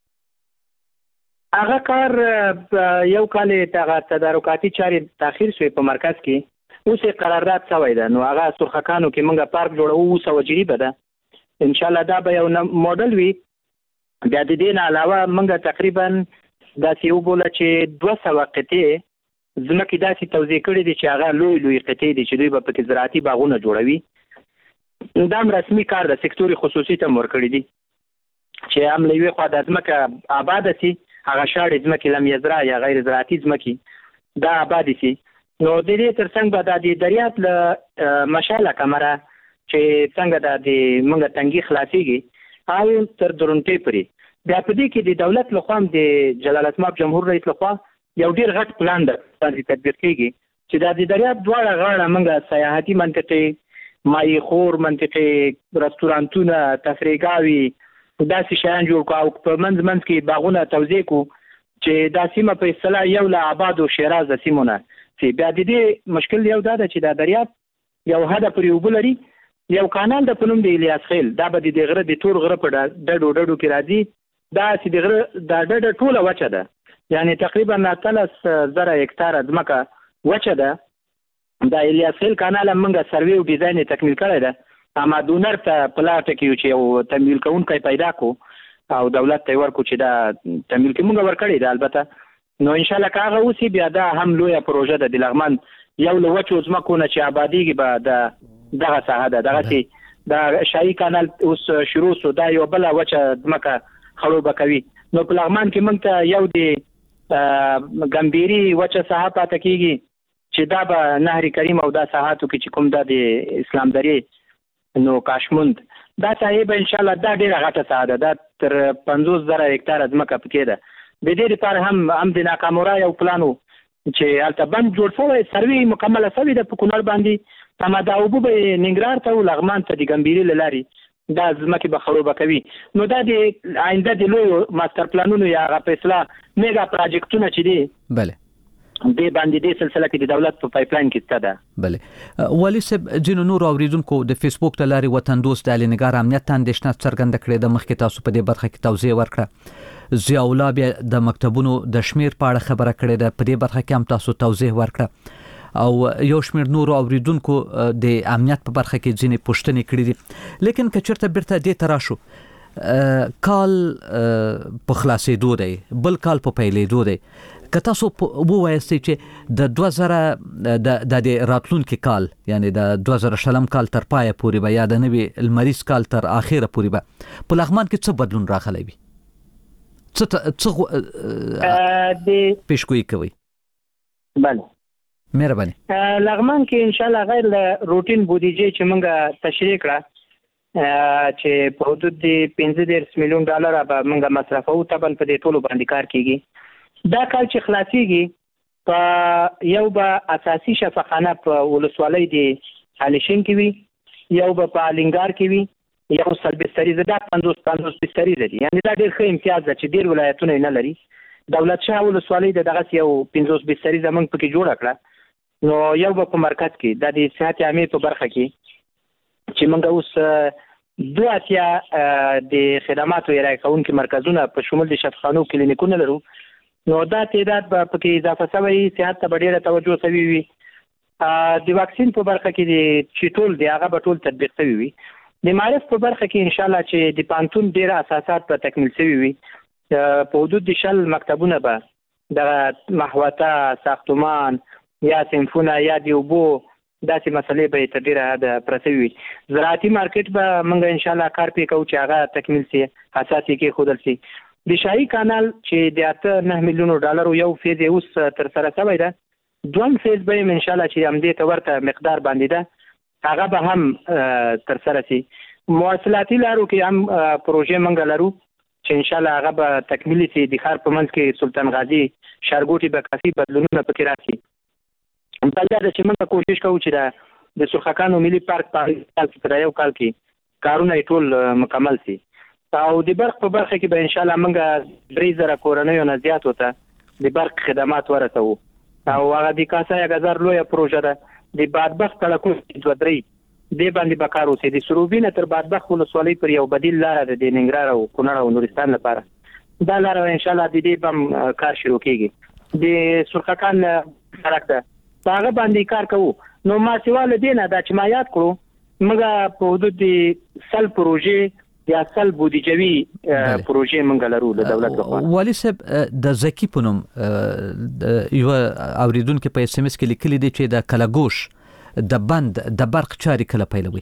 هغه کار یو کال تدارکاتي چارې تاخير شوی په مرکز کې اوس قرارداد شوی ده نو هغه سرخکانو کې موږ پارک جوړو او وجریبه ده ان شاء الله دا به یو موډل وي بیا د دې نه علاوه موږ تقریبا دا سی وبوله چې 200 قطعې ځمکې داسې توزیع کړې دي چې هغه لوی قطعې دي چې دوی به په زراعتي باغونه جوړوي دا رسمي کار د سکتوري خصوصي ته ورکړي دي چې هم لوي خو د ځمکه آباد سي هغه شاړې ځمکې لم یزرا یا غیر زراعتي ځمکې دا آباد سي نو د دې ترڅنګ به د دریاب له مشاله کمره چې څنګه د موږ تنګي خلاصيږي او تر درونټې پرې بیا په دې کې د دولت لخوا د جلال المآب جمهور رئیس لخوا یو ډیر غټ پلان ده چې تدبیر کیږي چې د دریاب دواړه غاړه موږ سیاحتي منطقې مای خور منطقې رستورانتونه تفریحګاوي داسې شیان جوړ کو او په منځ کې باغونه توزیع کو چې دا سیمه په اصطلاح یو له آباد او شیراز سیمونه چې بیا د دې مشکل یو دا چې د دریاب یو هدف لري وبلري یو کانال د پنوم د الیاس خیل دا به د غره د تور غره په ډډو کې راځي دا چې د غره د ډډه ټوله وچه ده یعنی تقریبا 3000 هکتار ځمکه وچه ده د الیاس خیل کانال موږ سروې او ډیزاین تکمیل کړی ده اما دونر ته پلاټ کې چې یو تمویل کوونکی پیدا کو او دولت ته ورکو چې دا تمویل کې موږ ورکړی ده البته نو ان شاء الله کاغه اوسې بیا دا هم لویه پروژه ده د لغمان یو له وچو ځمکو نه چې آبادیږي به دغه ساحه ده دغه چې دا شاهي کانال اوس شروع شو دا یو بل وچه ځمکه خړوبه کوي نو په لغمان کې موږ ته یو د ګمبيري وچه ساحه پاتې کیږي چې دا به نهر کریم او دا ساحاتو کې چې کوم د اسلام درې نو کاشموند دا صاحب ان شاء الله دا ډیره غټه ساحه ده دا تر 50,000 هکتار ځمکه پکې ده. د دې لپاره هم د ناکامورا یو پلانو چې هلته بند جوړ شوی، سروې مکمله شوې ده په کونړ باندې. تماده اوبه به ننګرهار ته او لغمان ته د ګمبیري له لارې دا ځمکې به خړوبه کوي. نو دا د آینده د لویو ماستر پلانونو یا هغه فیصله میګا پروجیکټونه چې دي بله د باندې د سلسله کې د دولت په پایپلاین کې شته ده. بله والي صاحب، ځینو نور اوریدونکو د فیسبوک له لارې وطن دوست د علینګار امنیت اندېښنه څرګنده کړې ده. مخکې تاسو په دې برخه کې توضیح ورکړه. ضیاء الله بیا د مکتبونو د شمیر په اړه خبره کړې ده. په دې برخه کې هم تاسو توضیح ورکړه. او یو شمیر نور اوریدونکو د امنیت په برخه کې ځینې پوښتنې کړې دي. لیکن که چېرته بیرته دې ته راشو، کال په خلاصېدو دی، بل کال په پیلېدو دی. که تاسو ووایاستئ چې د 2000 د راتلونکي کال یعنی د 2020 کال تر پایه پورې به یا د نوي لمریز کال تر اخره پورې به په لغمان کې څه بدلون راغلی وي؟ څه پیشګویي کوي؟ بله مهرباني. لغمان کې ان شاء الله غیر له روټین بودیجې چې موږ تشریح کړه چې په حدود د 15 میلیون ډالر به موږ مصرفو، طبعا په دې ټولو باندې کار کیږي. دا کال چې خلاصيږي په یو به اساسي شفاخانه په ولسوالۍ د حالیشین کې وي، یو به په الینګار کې وي، یو سل بستری زده 50 بستری زدي. یعنی دا ډېر ښه امتیاز ده چې ډېر ولایتونه نه لري. دولت شاه ولسوالۍ دغه یو 50 بستری زمونږ پکې جوړ کړه. نو یو به په مرکز کې د صحت عامه په برخه کې چې موږ اوس 2 د خدماتو ارائه کوونکي مرکزونه په شمول د شفاخانو کلینیکونه لرو. نو دا تعداد به پکې اضافه شوی، صحت ته ډیره توجه شوی وي. د واکسین په برخه کې چې ټول دی هغه به ټول تطبیق شوی وي. د معرف په برخه کې ان شاء الله چې د پانتون ډیره اساسات په تکمیل شوی وي. په حدود د 10 مکتبونه به د محوطه، ساختمان یا صنفونه یا د اوبو داسې مسلې به تر ډیره د پرسوي وي. زراعتي مارکیټ به موږ ان شاء الله کار پې کوو چې هغه تکمیل شي، اساسي کې خودل شي. د شاهي کانال چې د 9 میلیون ډالر یو فیز اوس تر سره شوی ده، دوم فیز به ان شاء الله چې هم دې ته ورته مقدار باندې ده هغه به هم تر سره شي. مواصلاتي لارو کې هم پروژې موږ لرو چې ان شاء الله هغه به تکمیل شي. د ښار په منځ کې سلطان غازي ښارګوټي به کافي بدلونونه پکې راشي. بل دا چې موږ کوشش کوو چې د سرخکانو ملي پارک په یو کال کې کارونه ټول مکمل شي. او د برق په برخه کې به ان شاء الله موږ 3000 کورنیو نه زیات وته د برق خدمات ورسو. او هغه د کاسا غزار لوی پروژه ده. د بادبخت تلکو 2-3 د باندې بکارو سي د سروبینه تر بادبخت ولسوالۍ پر یو بدیل لار د ننګرهار او کونړ او نورستان لپاره. دا لار ان شاء الله د دې بم کار شروع کیږي. د سرخکان سړک ده هغه باندې کار کوو. نو ما سیواله دینه دا چې ما یاد کړو موږ په حدود د 100 پروژې یا 100 بودیجوي پروژې موږ لرو د دولت لخوا. والي صاحب، د زکی پونم یو اوریدونکو په اس ام اس کې لیکلي دي چې د کلاګوش د بند د برق چاري کله پیلوي.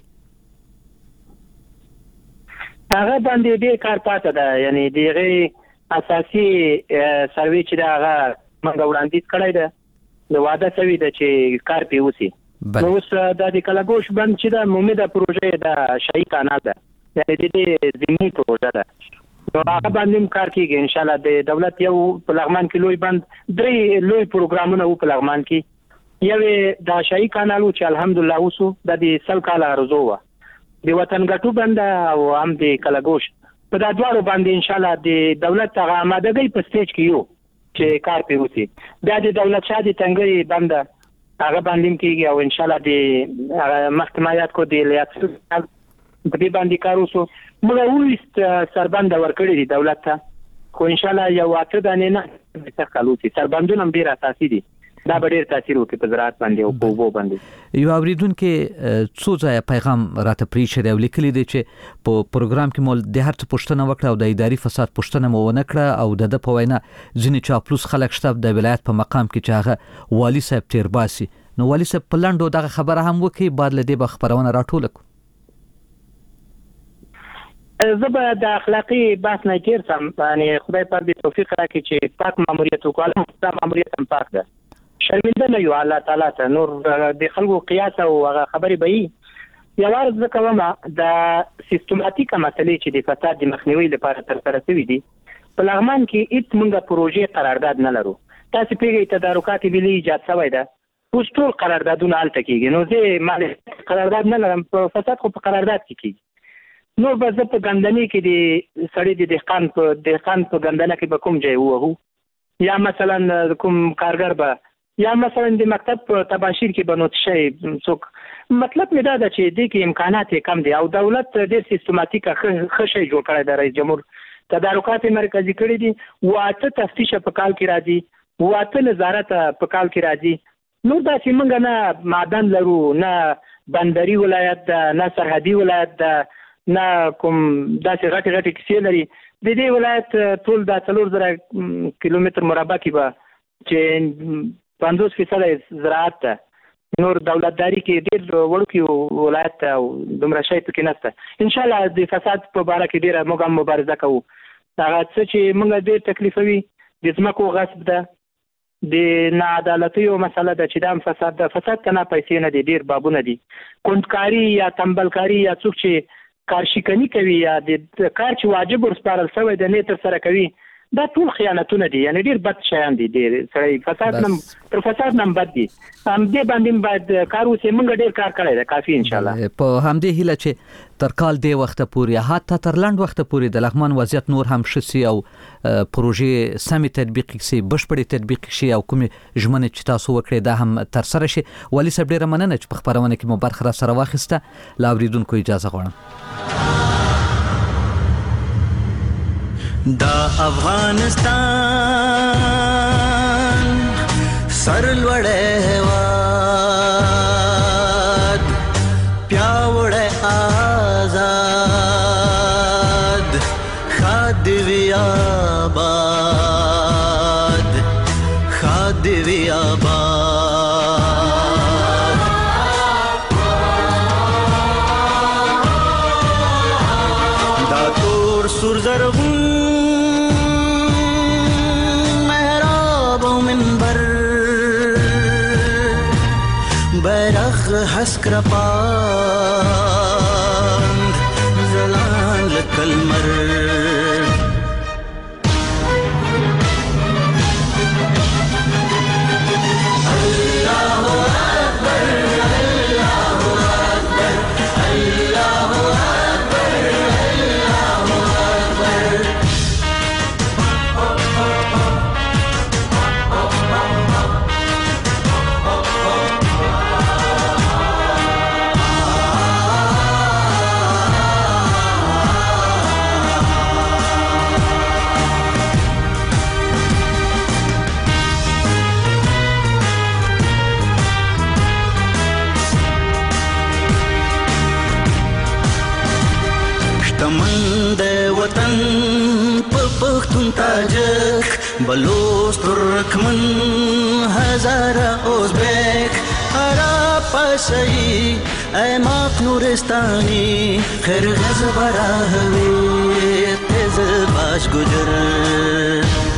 هغه باندې ډېر کار پاتې ده. یعنی دغه اساسي سروې چې دا هغه موږ وړاندیز کړی ده، نو واده شوی ده چې کار پې وسی. نو اوس د کلاګوش بند چې د مومده پروژې د شاهي کانال ده، یعنی د دې زمینی پروژه ده. نو هغه باندې کار کیږي ان شاء الله. د دولت یو په لغمان کې لوی بند 3 لوی پروګرامونه وو په لغمان کې. یو د شاهي کانال چې الحمدلله اوسو د 100 کال ارزو و، د وطن ګټو بند او هم د کلاګوش په دا دوه باندې ان شاء الله د دولت هغه آمادګي په سټیج کې یو چې کار پې وسی. بیا د دولت شاه د تنګي بند هغه باندې کېږي او ان شاء الله د محکمات کو د لیات په دې باندې کار وسو. موږ وست سربند ورکړي دي دولت ته، خو ان شاء الله یو واټ د نه تخلوسي سربندونه هم ډیر اساسي دي. دا به ډیر تاثیر وکړي په زراعت باندې او په وبو باندې. یو اوریدونکو څو ځای پیغام راته پریښی دی لیکلی دی چې په پروګرام کې مول د هر څه پوښتنه وکړه او د اداري فساد پوښتنه مو ونه کړه او د په وینا ځینې چاپلوس خلک شته د ولایت په مقام کې چې هغه والي صاحب تیرباسي. نو والي صاحب په لاندو دغه خبره هم وکي، بعد لدی به خبرونه راټول کړو. زه د اخلاقی بحث نه تیر سم، یعنی خدای پر دې توفیق راکړي چې پاک ماموریت وکړم. دا ماموریت هم پاک ده، شرمنده نه یو الله تعالی ته. نور د خلکو قیاس او هغه خبرې به یوار ځکه ومه د سیستماتیکه مسلې چې د فساد د مخنیوي لپاره ترسره شوي دي په لغمان کې هیڅ موږ پروژې قرارداد نه لرو. تاسو پیږئ تدارکات ملي ایجاد شوی ده، اوس ټول قراردادونه هلته کېږي. نو زه مالي قرارداد نه لرم، په فساد خو په قرارداد کې کېږي. نور به زه په ګندنې کې د سړي د دهقان په ګندنه کې به کوم ځای ووهو، یا مثلا کوم کارګر به، یا مثلا د مکتب په تباشیر کې به نوت شي څوک. مطلب مې دا ده چې دې کې امکانات کم دي او دولت ډېر سیستماتیکه ښه شی جوړ کړی دی. رئیس جمهور تدارکات مرکزي کړي دي، 8 تفتیش په کال کې راځي، 8 نظارت په کال کې راځي. نور داسې موږ نه معدن لرو، نه بندري ولایت ده، نه سرحدي ولایت ده، نه کوم داسې غټې کیسې لري. د دې ولایت ټول د 4000 کیلومتر مربع کې به چې 50% زراعت ده. نور دولتداري کې ډېر وړوکی ولایت او دومره شی پکې نشته. ان شاء الله د فساد په باره کې ډېره موږ هم مبارزه کوو. هغه څه چې موږ ډېر تکلیفوي د ځمکو غصب ده، د ناعدالتیو مسله ده چې دا هم فساد ده. فساد که نه پیسې نه دي، ډېر بابونه دي. کندکاري یا تنبلکاري یا څوک چې کارشکني کوي یا د کار چې واجب ورسپارل شوی دی نه ترسره کوي، دا ټول خیانتونه دي. یعنی ډېر بد شیان دي. ډېر سړی فساد نم تر فساد نم بد دي. همدې باندې باید کار وسي. موږ ډېر کار کړی دی، کافي ان شاء الله. په همدې هیله چې تر کال دی وخت پورې حتی تر لنډ وخت پورې د لغمان وضعیت نور هم شسي او پروژې سمې تطبیق شي، بشپړې تطبیق شي او کومې ژمنې چې تاسو وکړې دا هم تر سره شي. والي صاحب ډېره مننه چې په خبرونه کې مو برخه را سره واخیسته. لا اوریدونکو اجازه غواړم. دا افغانستان سرلوړی هېواد، پیاوړی آزاد، ښاد دې وي آباد، ښاد دې وي آباد. دا تور سور زرغون بیرغ حسک رپاند زلان لکلمر. تاجک بلوچ ترکمن هزاره ازبک عرب پشایی ایماق نورستانی خرغز براهوی تز باش گجر.